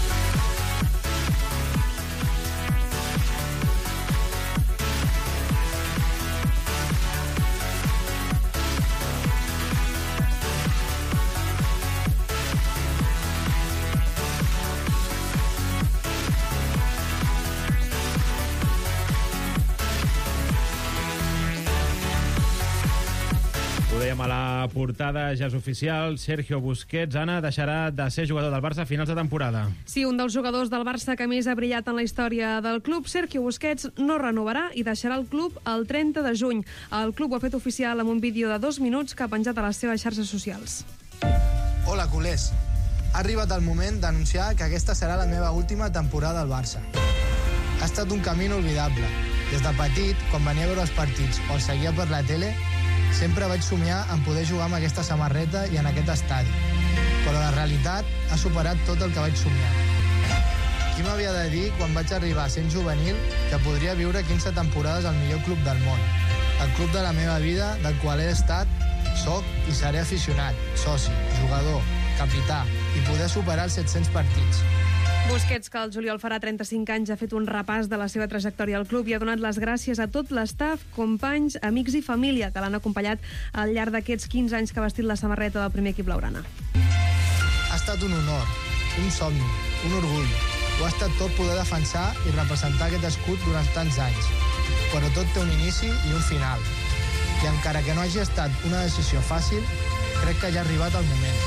A la portada ja és oficial, Sergio Busquets, Anna, deixarà de ser jugador del Barça a finals de temporada. Sí, un dels jugadors del Barça que més ha brillat en la història del club, Sergio Busquets, no renovarà i deixarà el club el 30 de juny. El club ho ha fet oficial amb un vídeo de 2 minuts que ha penjat a les seves xarxes socials. Hola, culers. Ha arribat el moment d'anunciar que aquesta serà la meva última temporada al Barça. Ha estat un camí inolvidable. Des de petit, quan venia a veure els partits o els seguia per la tele, sempre vaig somiar en poder jugar amb aquesta samarreta i en aquest estadi. Però la realitat ha superat tot el que vaig somiar. Qui m'havia de dir, quan vaig arribar sent juvenil, que podria viure 15 temporades al millor club del món? El club de la meva vida, del qual he estat, soc i seré aficionat, soci, jugador, capità, i poder superar els 700 partits. Busquets, que el juliol farà 35 anys, ha fet un repàs de la seva trajectòria al club i ha donat les gràcies a tot l'estaf, companys, amics i família que l'han acompanyat al llarg d'aquests 15 anys que ha vestit la samarreta del primer equip blaugrana. Ha estat un honor, un somni, un orgull. Ho ha estat tot poder defensar i representar aquest escut durant tants anys. Però tot té un inici i un final. I encara que no hagi estat una decisió fàcil, crec que ja ha arribat el moment.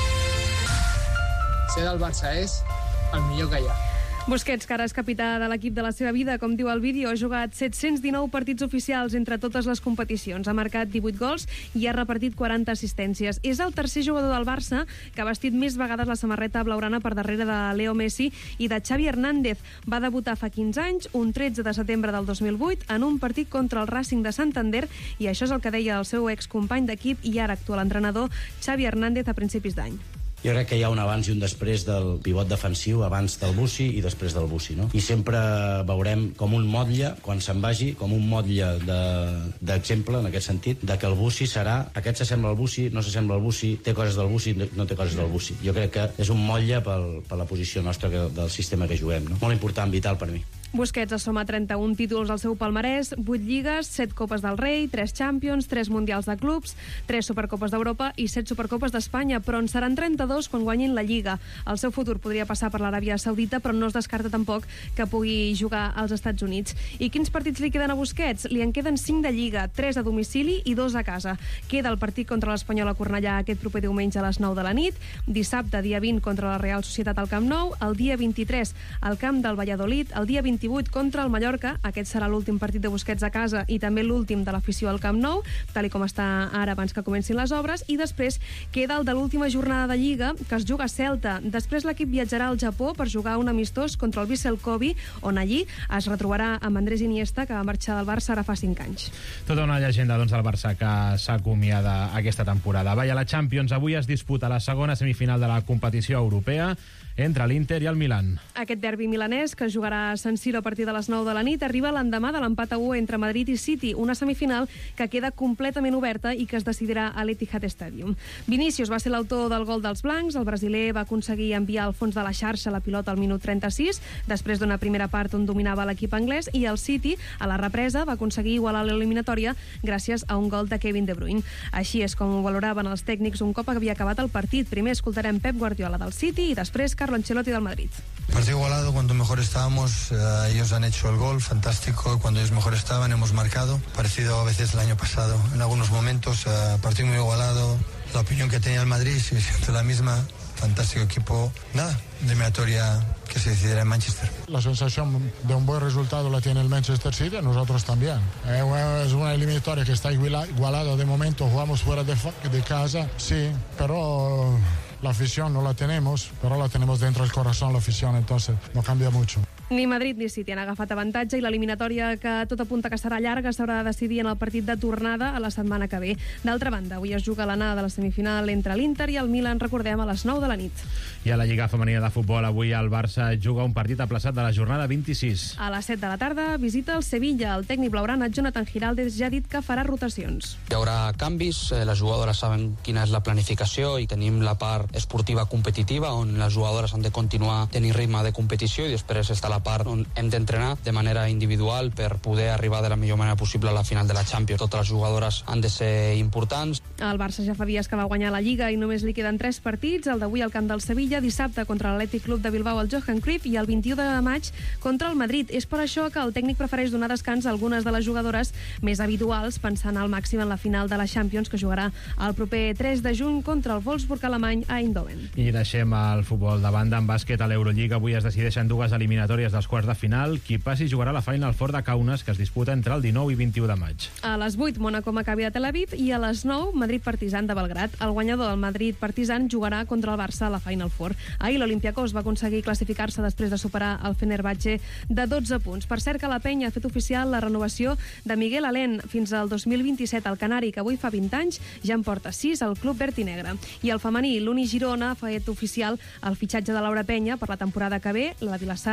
Ser del Barça és el millor que hi ha. Busquets, que ara és capità de l'equip de la seva vida, com diu el vídeo, ha jugat 719 partits oficials entre totes les competicions, ha marcat 18 gols i ha repartit 40 assistències. És el tercer jugador del Barça que ha vestit més vegades la samarreta blaugrana per darrere de Leo Messi i de Xavi Hernández. Va debutar fa 15 anys, un 13 de setembre del 2008, en un partit contra el Racing de Santander, i això és el que deia el seu excompany d'equip i ara actual entrenador, Xavi Hernández, a principis d'any. Jo crec que hi ha un abans i un després del pivot defensiu, abans del Bussi i després del Bussi, no? I sempre veurem com un motlle, quan se'n vagi, com un motlle d'exemple, en aquest sentit, de que el Bussi serà, aquest s'assembla al Bussi, no s'assembla al Bussi, té coses del Bussi, no té coses del Bussi. Jo crec que és un motlle per la posició nostra del sistema que juguem, no? Molt important, vital per mi. Busquets ha sumat 31 títols al seu palmarès, 8 lligues, 7 Copes del Rei, 3 Champions, 3 Mundials de Clubs, 3 Supercopes d'Europa i 7 Supercopes d'Espanya, però en seran 32 quan guanyin la Lliga. El seu futur podria passar per l'Aràbia Saudita, però no es descarta tampoc que pugui jugar als Estats Units. I quins partits li queden a Busquets? Li en queden 5 de Lliga, 3 a domicili i 2 a casa. Queda el partit contra l'Espanyol a Cornellà aquest proper diumenge a les 9 de la nit, dissabte, dia 20, contra la Real Societat al Camp Nou, el dia 23 al camp del Valladolid, el dia 28 contra el Mallorca, aquest serà l'últim partit de Busquets a casa i també l'últim de l'afició al Camp Nou, tal com està ara abans que comencin les obres, i després queda el de l'última jornada de Lliga, que es juga a Celta. Després l'equip viatjarà al Japó per jugar un amistós contra el Vissel Kobe, on allí es retrobarà amb Andrés Iniesta, que va marxar del Barça ara fa 5 anys. Tota una llegenda, doncs, del Barça que s'acomiada aquesta temporada. Va, a la Champions, avui es disputa la segona semifinal de la competició europea entre l'Inter i el Milan. Aquest derbi milanès, que jugarà a San Siro a partir de les 9 de la nit, arriba l'endemà de l'empat a 1 entre Madrid i City, una semifinal que queda completament oberta i que es decidirà a l'Etihad Stadium. Vinícius va ser l'autor del gol dels blancs, el brasiler va aconseguir enviar al fons de la xarxa la pilota al minut 36, després d'una primera part on dominava l'equip anglès, i el City, a la represa, va aconseguir igualar l'eliminatòria gràcies a un gol de Kevin De Bruyne. Així és com ho valoraven els tècnics un cop havia acabat el partit. Primer escoltarem Pep Guardiola del City i després Carlo Ancelotti del Madrid. Partido igualado, cuando mejor estábamos, ellos han hecho el gol, fantástico, cuando ellos mejor estaban hemos marcado, parecido a veces el año pasado, en algunos momentos, partido muy igualado, la opinión que tenía el Madrid, sí, siento la misma, fantástico equipo, nada, eliminatoria que se decidirá en Manchester. La sensación de un buen resultado la tiene el Manchester City, nosotros también. Es una eliminatoria que está igualada de momento, jugamos fuera de casa, sí, pero la afición no la tenemos, pero la tenemos dentro del corazón, la afición, entonces no cambia mucho. Ni Madrid ni City han agafat avantatge i l'eliminatòria, que tot apunta que serà llarga, s'haurà de decidir en el partit de tornada a la setmana que ve. D'altra banda, avui es juga l'anada de la semifinal entre l'Inter i el Milan, recordem, a les 9 de la nit. I a la Lliga Femenina de Futbol, avui el Barça juga un partit aplaçat de la jornada 26. A les 7 de la tarda visita el Sevilla. El tècnic blaugrana Jonathan Giraldez ja ha dit que farà rotacions. Hi haurà canvis, les jugadores saben quina és la planificació i tenim la part esportiva competitiva on les jugadores han de continuar tenint ritme de competició i després està la part on hem d'entrenar de manera individual per poder arribar de la millor manera possible a la final de la Champions. Totes les jugadores han de ser importants. El Barça ja fa dies que va guanyar la Lliga i només li queden 3 partits, el d'avui al camp del Sevilla, dissabte contra l'Atlètic Club de Bilbao al Johan Cruyff i el 21 de maig contra el Madrid. És per això que el tècnic prefereix donar descans a algunes de les jugadores més habituals, pensant al màxim en la final de la Champions, que jugarà el proper 3 de juny contra el Wolfsburg alemany a Eindhoven. I deixem el futbol de banda. En bàsquet, a l'Eurolliga avui es decideixen dues eliminatòries dels quarts de final. Qui passi jugarà la Final Four de Kaunas, que es disputa entre el 19 i 21 de maig. A les 8, Mónaco Maccabi de Tel Aviv, i a les 9, Madrid Partizan de Belgrat. El guanyador del Madrid Partizan jugarà contra el Barça a la Final Four. Ahir l'Olympiacos va aconseguir classificar-se després de superar el Fenerbahçe de 12 punts. Per cert, que la penya ha fet oficial la renovació de Miguel Alén fins al 2027. El canari, que avui fa 20 anys, ja en porta 6 al club verd i negre. I el femení, l'Uni Girona, ha fet oficial el fitxatge de Laura Penya per la temporada que ve. La de Vilassar, que ahir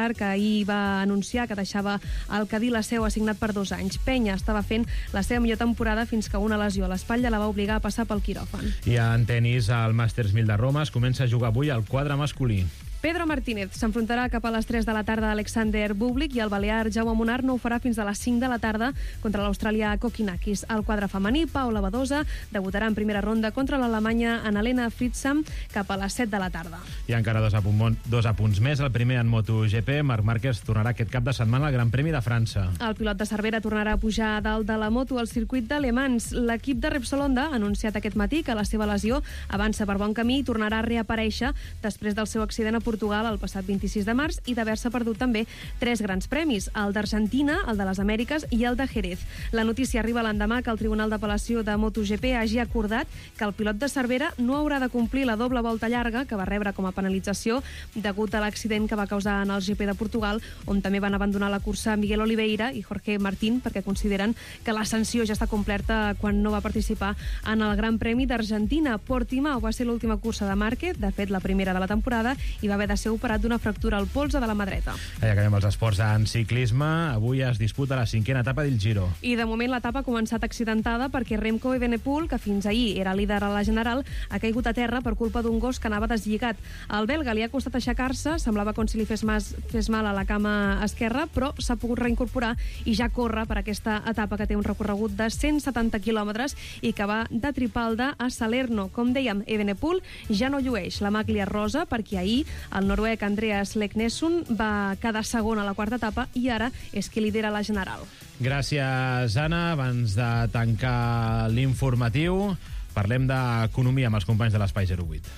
ahir va anunciar que deixava el Cadí la Seu assignat per 2 anys. Penya estava fent la seva millor temporada fins que una lesió a l'espatlla la va obligar a passar pel quiròfan. I en tenis, al Masters 1000 de Roma es comença a jugar avui al quadre masculí. Pedro Martínez s'enfrontarà cap a les 3 de la tarda a Alexander Bublik i el balear Jaume Munar no ho farà fins a les 5 de la tarda contra l'australià Kokinakis. Al quadre femení, Paula Badosa debutarà en primera ronda contra l'Alemanya Annalena Friedsam cap a les 7 de la tarda. I encara dos apunts més. El primer en MotoGP, Marc Márquez tornarà aquest cap de setmana al Gran Premi de França. El pilot de Cervera tornarà a pujar a dalt de la moto al circuit de Le Mans. L'equip de Repsol Honda ha anunciat aquest matí que la seva lesió avança per bon camí i tornarà a reaparèixer després del seu accident a Portugal el passat 26 de març i d'haver-se perdut també 3 grans premis, el d'Argentina, el de les Amèriques i el de Jerez. La notícia arriba l'endemà que el Tribunal d'Apel·lació de MotoGP hagi acordat que el pilot de Cervera no haurà de complir la doble volta llarga que va rebre com a penalització degut a l'accident que va causar en el GP de Portugal, on també van abandonar la cursa Miguel Oliveira i Jorge Martín perquè consideren que la sanció ja està completa quan no va participar en el Gran Premi d'Argentina. Portimao va ser l'última cursa de Márquez, de fet la primera de la temporada, i va haver de ser operat d'una fractura al polze de la mà dreta. Ja acabem els esports en ciclisme. Avui es disputa la 5a etapa del Giro. I de moment l'etapa ha començat accidentada perquè Remco Evenepoel, que fins ahir era líder a la general, ha caigut a terra per culpa d'un gos que anava deslligat. Al belga li ha costat aixecar-se, semblava com si li fes mal a la cama esquerra, però s'ha pogut reincorporar i ja corre per aquesta etapa que té un recorregut de 170 quilòmetres i que va de Tripalda a Salerno. Com dèiem, Evenepoel ja no llueix la maglia rosa perquè ahir el noruec Andreas Leknesund va quedar segon a la 4a etapa i ara és qui lidera la general. Gràcies, Anna. Abans de tancar l'informatiu, parlem d'economia amb els companys de l'Espai 08.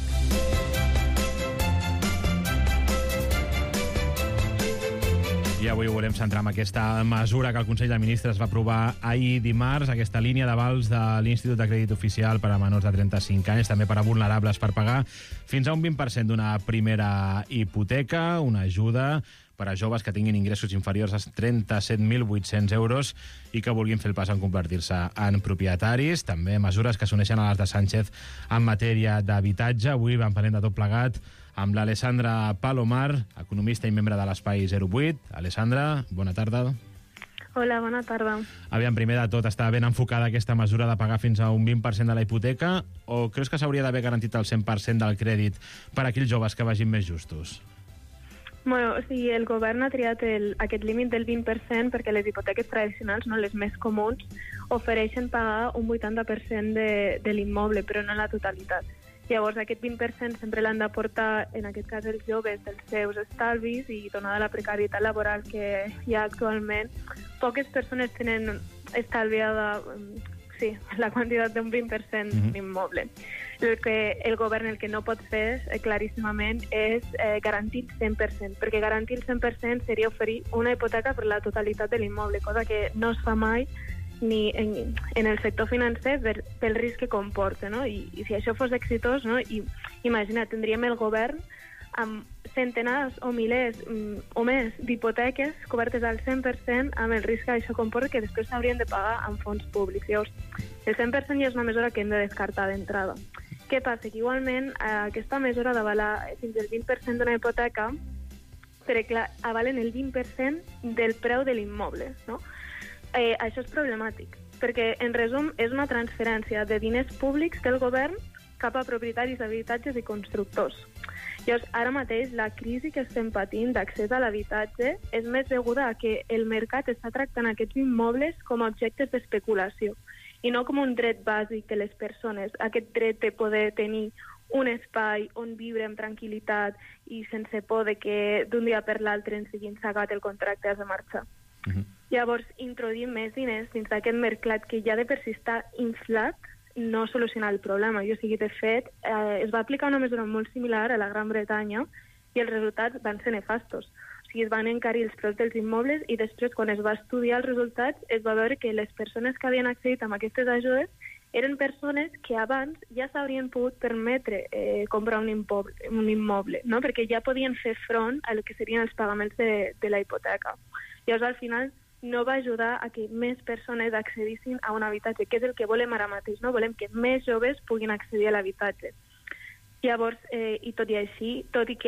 I avui ho volem centrar en aquesta mesura que el Consell de Ministres va aprovar ahir dimarts, aquesta línia d'avals de l'Institut de Crèdit Oficial per a menors de 35 anys, també per a vulnerables, per pagar fins a un 20% d'una primera hipoteca, una ajuda per a joves que tinguin ingressos inferiors a 37.800 euros i que vulguin fer el pas en convertir-se en propietaris. També mesures que s'uneixen a les de Sánchez en matèria d'habitatge. Avui vam parlar de tot plegat amb l'Alessandra Palomar, economista i membre de l'Espai 08. Alessandra, bona tarda. Hola, bona tarda. Aviam, primer de tot, està ben enfocada aquesta mesura de pagar fins a un 20% de la hipoteca o creus que s'hauria d'haver garantit el 100% del crèdit per a aquells joves que vagin més justos? Bueno, o sigui, el govern ha triat aquest límit del 20% perquè les hipoteques tradicionals, no, les més comuns, ofereixen pagar un 80% de l'immoble, però no la totalitat. Llavors, aquest 20% sempre l'han d'aportar, en aquest cas, els joves dels seus estalvis i, donada la precarietat laboral que hi ha actualment, poques persones tenen estalviada la quantitat d'un 20% d'immoble. El govern el que no pot fer claríssimament és garantir el 100%, perquè garantir el 100% seria oferir una hipoteca per la totalitat de l'immoble, cosa que no es fa mai ni en el sector financer pel risc que comporta, no? I si això fos exitós, no? Imagina, tindríem el govern amb centenars o milers o més d'hipoteques cobertes al 100% amb el risc que això comporta que després s'haurien de pagar amb fons públics. Llavors, el 100% ja és una mesura que hem de descartar d'entrada. Què passa? Que igualment aquesta mesura d'avalar fins al 20% d'una hipoteca, perquè clar, avalen el 20% del preu de l'immoble, no? Això és problemàtic, perquè en resum és una transferència de diners públics del govern cap a propietaris d'habitatges i constructors. Llavors, ara mateix la crisi que estem patint d'accés a l'habitatge és més deguda a que el mercat està tractant aquests immobles com a objectes d'especulació i no com un dret bàsic de les persones, aquest dret de poder tenir un espai on viure amb tranquil·litat i sense por de que d'un dia per l'altre ens siguin sagat el contracte i has de marxar. Llavors, introduir més diners dins d'aquest mercat que ja de per si està inflat no solucionar el problema. O sigui, de fet, es va aplicar una mesura molt similar a la Gran Bretanya i els resultats van ser nefastos. O sigui, es van encarir els preus dels immobles i després, quan es va estudiar els resultats, es va veure que les persones que havien accedit a aquestes ajudes eren persones que abans ja s'haurien pogut permetre comprar un immoble, no? Perquè ja podien fer front al que serien els pagaments de la hipoteca. Llavors, al final, no va ajudar a que més persones accedissin a un habitatge, que és el que volem ara mateix, no? Volem que més joves puguin accedir a l'habitatge. Llavors, i tot i així, tot i que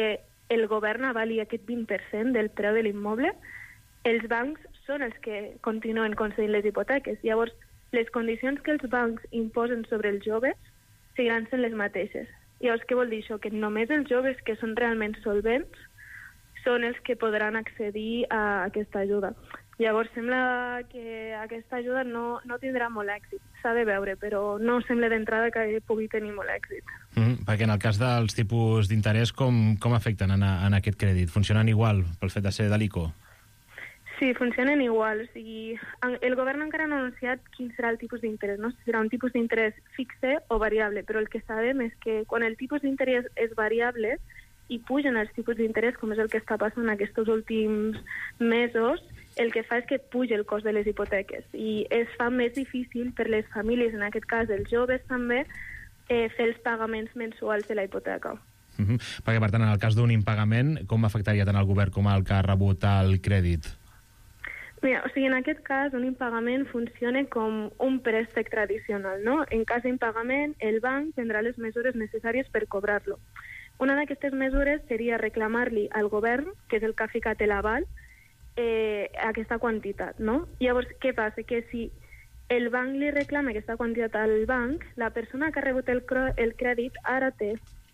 el govern avali aquest 20% del preu de l'immoble, els bancs són els que continuen concedint les hipoteques. Llavors, les condicions que els bancs imposen sobre els joves seguiran sent les mateixes. Llavors, què vol dir això? Que només els joves que són realment solvents són els que podran accedir a aquesta ajuda. Llavors, sembla que aquesta ajuda no tindrà molt èxit. S'ha de veure, però no sembla d'entrada que pugui tenir molt èxit. Perquè en el cas dels tipus d'interès, com afecten en aquest crèdit? Funcionen igual pel fet de ser de l'ICO? Sí, funcionen igual. O sigui, el govern encara no ha anunciat quin serà el tipus d'interès, no? Si serà un tipus d'interès fixe o variable, però el que sabem és que quan el tipus d'interès és variable i pugen els tipus d'interès, com és el que està passant aquests últims mesos, el que fa és que puja el cost de les hipoteques i es fa més difícil per les famílies, en aquest cas els joves també, fer els pagaments mensuals de la hipoteca. Perquè, per tant, en el cas d'un impagament, com afectaria tant el govern com el que ha rebut el crèdit? Mira, o sigui, en aquest cas, un impagament funciona com un préstec tradicional, no? En cas d'impagament, el banc tindrà les mesures necessàries per cobrar-lo. Una d'aquestes mesures seria reclamar-li al govern, que és el que ha ficat l'aval, aquesta quantitat, no? Llavors, què passa? Que si el banc li reclama aquesta quantitat al banc, la persona que ha rebut el crèdit ara té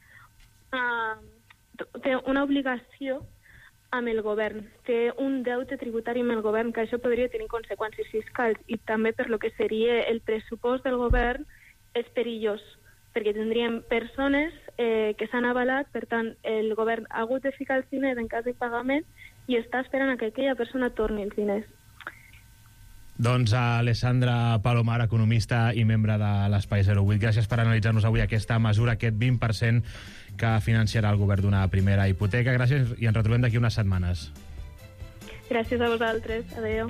una obligació amb el govern, té un deute tributari amb el govern, que això podria tenir conseqüències fiscals, i també per lo que seria el pressupost del govern és perillós, perquè tindríem persones que s'han avalat, per tant, el govern ha hagut de ficar els diners en cas de pagament i està esperant a que aquella persona torni els diners. Doncs Alessandra Palomar, economista i membre de l'Espai 08. Gràcies per analitzar-nos avui aquesta mesura, aquest 20% que financiarà el govern d'una primera hipoteca. Gràcies i ens retrobem d'aquí unes setmanes. Gràcies a vosaltres. Adéu.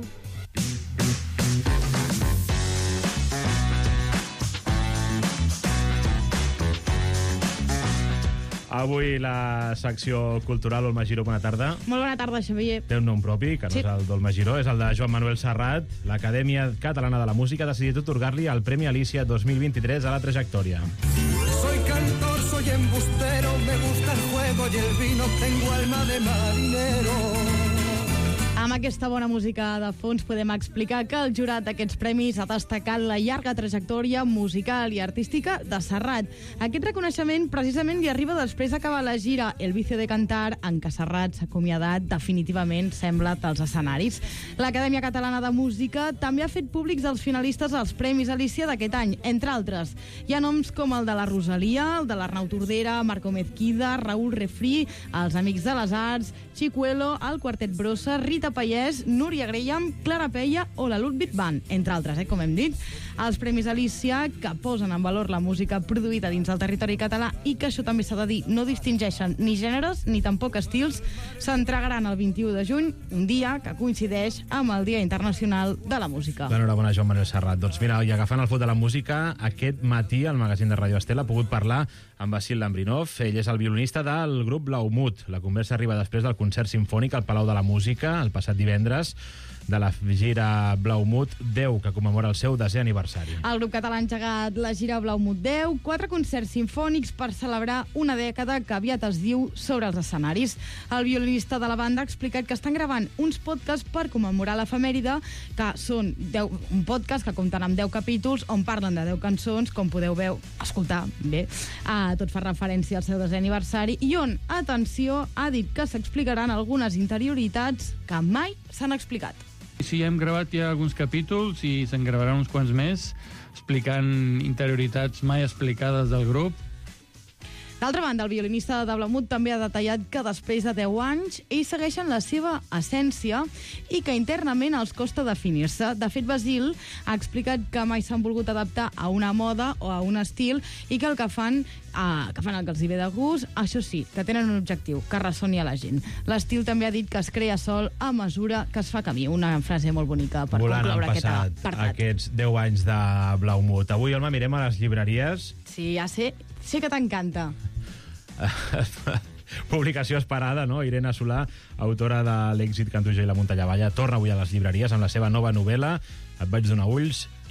Avui la secció cultural, Olma Giró, bona tarda. Molt bona tarda, Xavier. Té un nom propi, que no és el d'Olma Giró, és el de Joan Manuel Serrat. L'Acadèmia Catalana de la Música ha decidit otorgar-li el Premi Alicia 2023 a la trajectòria. Soy cantor, soy embustero, me gusta el juego y el vino, tengo alma de marinero. Amb aquesta bona música de fons podem explicar que el jurat d'aquests premis ha destacat la llarga trajectòria musical i artística de Serrat. Aquest reconeixement precisament li arriba després d'acabar la gira El vicio de cantar, en què Serrat s'ha acomiadat definitivament, sembla, dels escenaris. L'Acadèmia Catalana de Música també ha fet públics els finalistes als Premis Alicia d'aquest any, entre altres. Hi ha noms com el de la Rosalia, el de l'Arnau Tordera, Marco Mezquida, Raúl Refrí, els Amics de les Arts, Chicuelo, el Quartet Brossa, Rita Pallès, Núria Graham, Clara Peia o la Ludwig Band, entre altres, com hem dit. Els Premis Alicia, que posen en valor la música produïda dins del territori català i que, això també s'ha de dir, no distingeixen ni gèneres ni tampoc estils, s'entregaran el 21 de juny, un dia que coincideix amb el Dia Internacional de la Música. L'enhorabona, Joan Manuel Serrat. Doncs mira, i agafant el fil de la música, aquest matí el magazín de Ràdio Estel ha pogut parlar amb Vasil Lambrinov. Ell és el violinista del grup Blaumut. La conversa arriba després del concert simfònic al Palau de la Música, el passat divendres, de la gira Blaumut 10, que commemora el seu 10è aniversari. El grup català ha engegat la gira Blaumut 10, 4 concerts simfònics per celebrar una dècada que aviat es diu sobre els escenaris. El violinista de la banda ha explicat que estan gravant uns podcasts per commemorar l'efemèride, que són un podcast que compten amb 10 capítols on parlen de 10 cançons, com podeu escoltar bé. Tot fa referència al seu 10è aniversari i on, atenció, ha dit que s'explicaran algunes interioritats que mai s'han explicat. Sí, hem gravat ja alguns capítols i se'n gravaran uns quants més, explicant interioritats mai explicades del grup. D'altra banda, el violinista de Blaumut també ha detallat que després de 10 anys ells segueixen la seva essència i que internament els costa definir-se. De fet, Basil ha explicat que mai s'han volgut adaptar a una moda o a un estil i que el que fan el que els hi ve de gust, això sí, que tenen un objectiu, que ressoni a la gent. L'estil també ha dit que es crea sol a mesura que es fa camí. Una frase molt bonica per concloure aquest apartat. Aquests 10 anys de Blaumut. Avui, Olma, mirem a les llibreries. Sí, ja sé que t'encanta. Publicació esperada, no? Irene Solà, autora de l'èxit Cantuja i la muntanya balla, torna avui a les llibreries amb la seva nova novel·la Et vaig donar ulls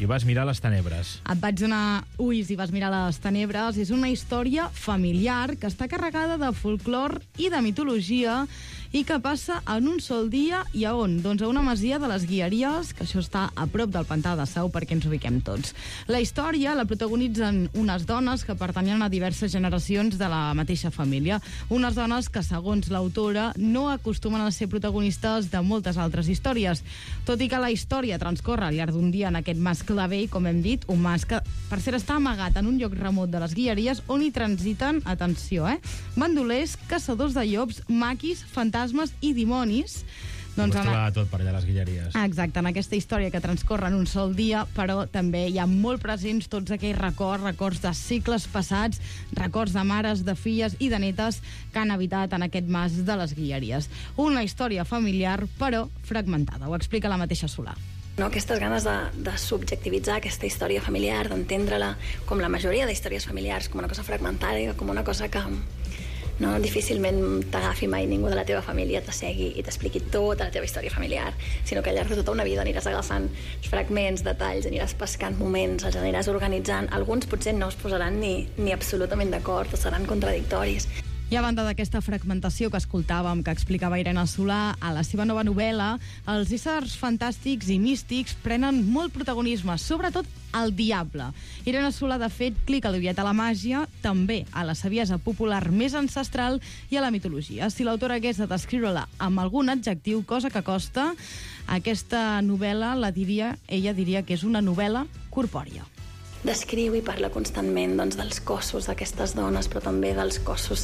i vas mirar les tenebres. Et vaig donar ulls i vas mirar les tenebres. És una història familiar que està carregada de folclor i de mitologia i que passa en un sol dia i a on? Doncs a una masia de les Guilleries, que això està a prop del pantà de Sau perquè ens ubiquem tots. La història la protagonitzen unes dones que pertanyen a diverses generacions de la mateixa família. Unes dones que, segons l'autora, no acostumen a ser protagonistes de moltes altres històries. Tot i que la història transcorre al llarg d'un dia en aquest mas clavell, com hem dit, un mas que, per cert, està amagat en un lloc remot de les Guilleries on hi transiten, atenció, bandolers, caçadors de llops, maquis, fantasmes i dimonis. Doncs tot per allà a les Guilleries. Exacte, en aquesta història que transcorre en un sol dia, però també hi ha molt presents tots aquells records de cicles passats, records de mares, de filles i de netes que han habitat en aquest mas de les Guilleries. Una història familiar, però fragmentada. Ho explica la mateixa Solà. No, aquestes ganes de subjectivitzar aquesta història familiar, d'entendre-la com la majoria d'històries familiars, com una cosa fragmentada, com una cosa que no, difícilment t'agafi mai ningú de la teva família, t'assegui i t'expliqui tota la teva història familiar, sinó que al llarg de tota una vida aniràs agafant fragments, detalls, aniràs pescant moments, els aniràs organitzant. Alguns potser no es posaran ni absolutament d'acord o seran contradictoris. I a banda d'aquesta fragmentació que escoltàvem, que explicava Irene Solà, a la seva nova novel·la, els éssers fantàstics i místics prenen molt protagonisme, sobretot el diable. Irene Solà, de fet, clica l'uviat a la màgia, també a la saviesa popular més ancestral i a la mitologia. Si l'autora hagués de descriure-la amb algun adjectiu, cosa que costa, aquesta novel·la ella diria que és una novel·la corpòria. Descriu i parla constantment dels cossos d'aquestes dones, però també dels cossos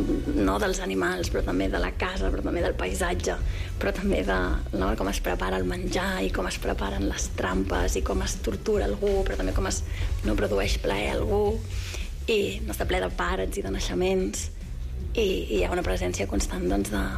no dels animals, però també de la casa, però també del paisatge, però també de com es prepara el menjar i com es preparen les trampes i com es tortura algú, però també com es produeix plaer a algú, i està ple de parts i de naixements, i hi ha una presència constant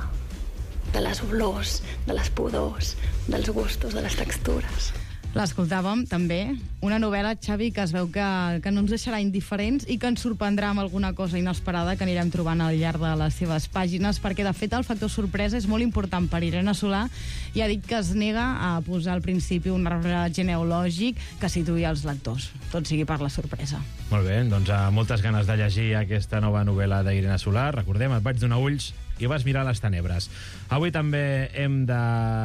de les olors, de les pudors, dels gustos, de les textures. L'escoltàvem, també, una novel·la, Xavi, que es veu que no ens deixarà indiferents i que ens sorprendrà amb alguna cosa inesperada que anirem trobant al llarg de les seves pàgines, perquè, de fet, el factor sorpresa és molt important per Irene Solà i ha dit que es nega a posar al principi un arbre genealògic que situï els lectors. Tot sigui per la sorpresa. Molt bé, doncs moltes ganes de llegir aquesta nova novel·la d'Irene Solà. Recordem, et vaig donar ulls i vas mirar les tenebres. Avui també hem de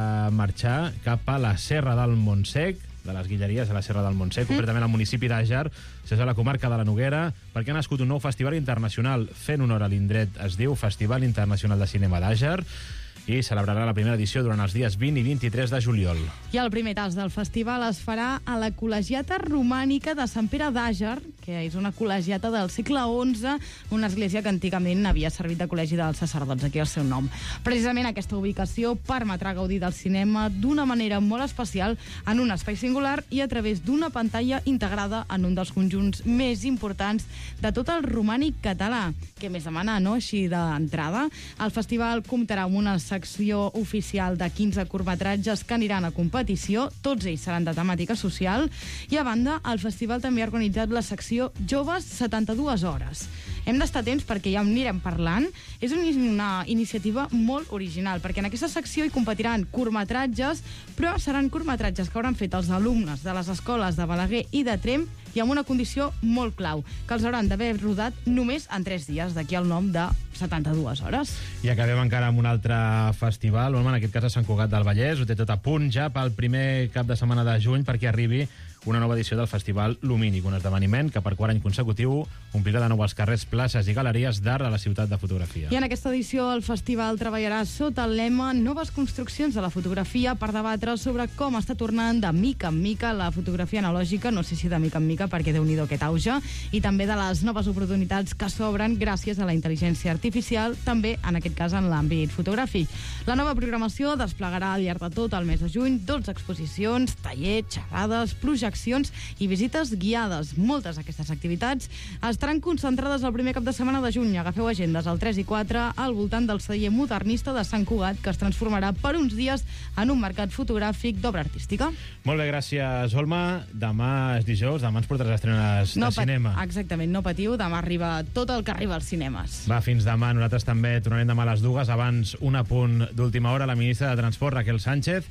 marxar cap a la Serra del Montsec, de les Guilleries a la Serra del Montsec, concretament al municipi d'Àger, això és a la comarca de la Noguera, perquè ha nascut un nou festival internacional fent honor a l'indret, es diu Festival Internacional de Cinema d'Àger, i celebrarà la primera edició durant els dies 20 i 23 de juliol. I el primer tas del festival es farà a la Col·legiata Romànica de Sant Pere d'Àger, que és una col·legiata del segle XI, una església que antigament havia servit de col·legi dels sacerdots, aquí el seu nom. Precisament aquesta ubicació permetrà gaudir del cinema d'una manera molt especial, en un espai singular i a través d'una pantalla integrada en un dels conjunts més importants de tot el romànic català, que més demanar, no?, així d'entrada. El festival comptarà amb una secció oficial de 15 curtmetratges que aniran a competició, tots ells seran de temàtica social, i a banda el festival també ha organitzat la secció Joves 72 hores. Hem d'estar atents perquè ja en anirem parlant. És una iniciativa molt original, perquè en aquesta secció hi competiran curtmetratges, però seran curtmetratges que hauran fet els alumnes de les escoles de Balaguer i de Tremp, i amb una condició molt clau, que els hauran d'haver rodat només en 3 dies, d'aquí el nom de 72 hores. I acabem encara amb un altre festival, en aquest cas a Sant Cugat del Vallès, ho té tot a punt ja pel primer cap de setmana de juny perquè arribi una nova edició del Festival Lumínic, un esdeveniment que per 4 anys consecutiu omplirà de nou els carrers, places i galeries d'art de la ciutat de fotografia. I en aquesta edició el festival treballarà sota el lema Noves construccions de la fotografia per debatre sobre com està tornant de mica en mica la fotografia analògica, no sé si de mica en mica perquè Déu-n'hi-do aquest auge, i també de les noves oportunitats que s'obren gràcies a la intel·ligència artificial, també en aquest cas en l'àmbit fotogràfic. La nova programació desplegarà al llarg de tot el mes de juny 12 exposicions, tallers, xerrades, projeccions i visites guiades. Moltes d'aquestes activitats estaran concentrades el primer cap de setmana de juny. Agafeu agendes al 3 i 4 al voltant del celler modernista de Sant Cugat, que es transformarà per uns dies en un mercat fotogràfic d'obra artística. Molt bé, gràcies, Olma. Demà és dijous, demà ens portaràs estrenes de cinema. Exactament, no patiu, demà arriba tot el que arriba als cinemes. Va, fins demà. Nosaltres també tornarem demà a les 2. Abans, un apunt d'última hora. La ministra de Transport, Raquel Sánchez,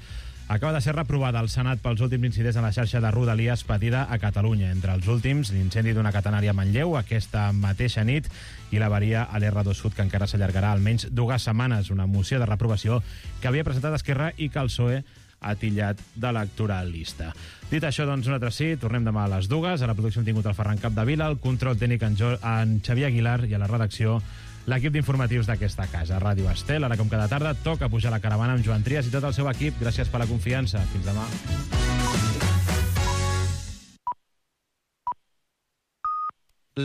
acaba de ser reprovada al Senat pels últims incidents en la xarxa de Rodalies patida a Catalunya. Entre els últims, l'incendi d'una catenària a Manlleu aquesta mateixa nit i l'avaria a l'R2 Sud, que encara s'allargarà almenys 2 setmanes. Una moció de reprovació que havia presentat Esquerra i que el PSOE ha tillat d'electoralista. Dit això, doncs, nosaltres sí, tornem demà a les 2. A la producció hem tingut el Ferran Capdevila, el control tècnic en Xavier Aguilar i a la redacció l'equip d'informatius d'aquesta casa, Ràdio Estel. Ara, com cada tarda, toca pujar la caravana amb Joan Trias i tot el seu equip. Gràcies per la confiança. Fins demà.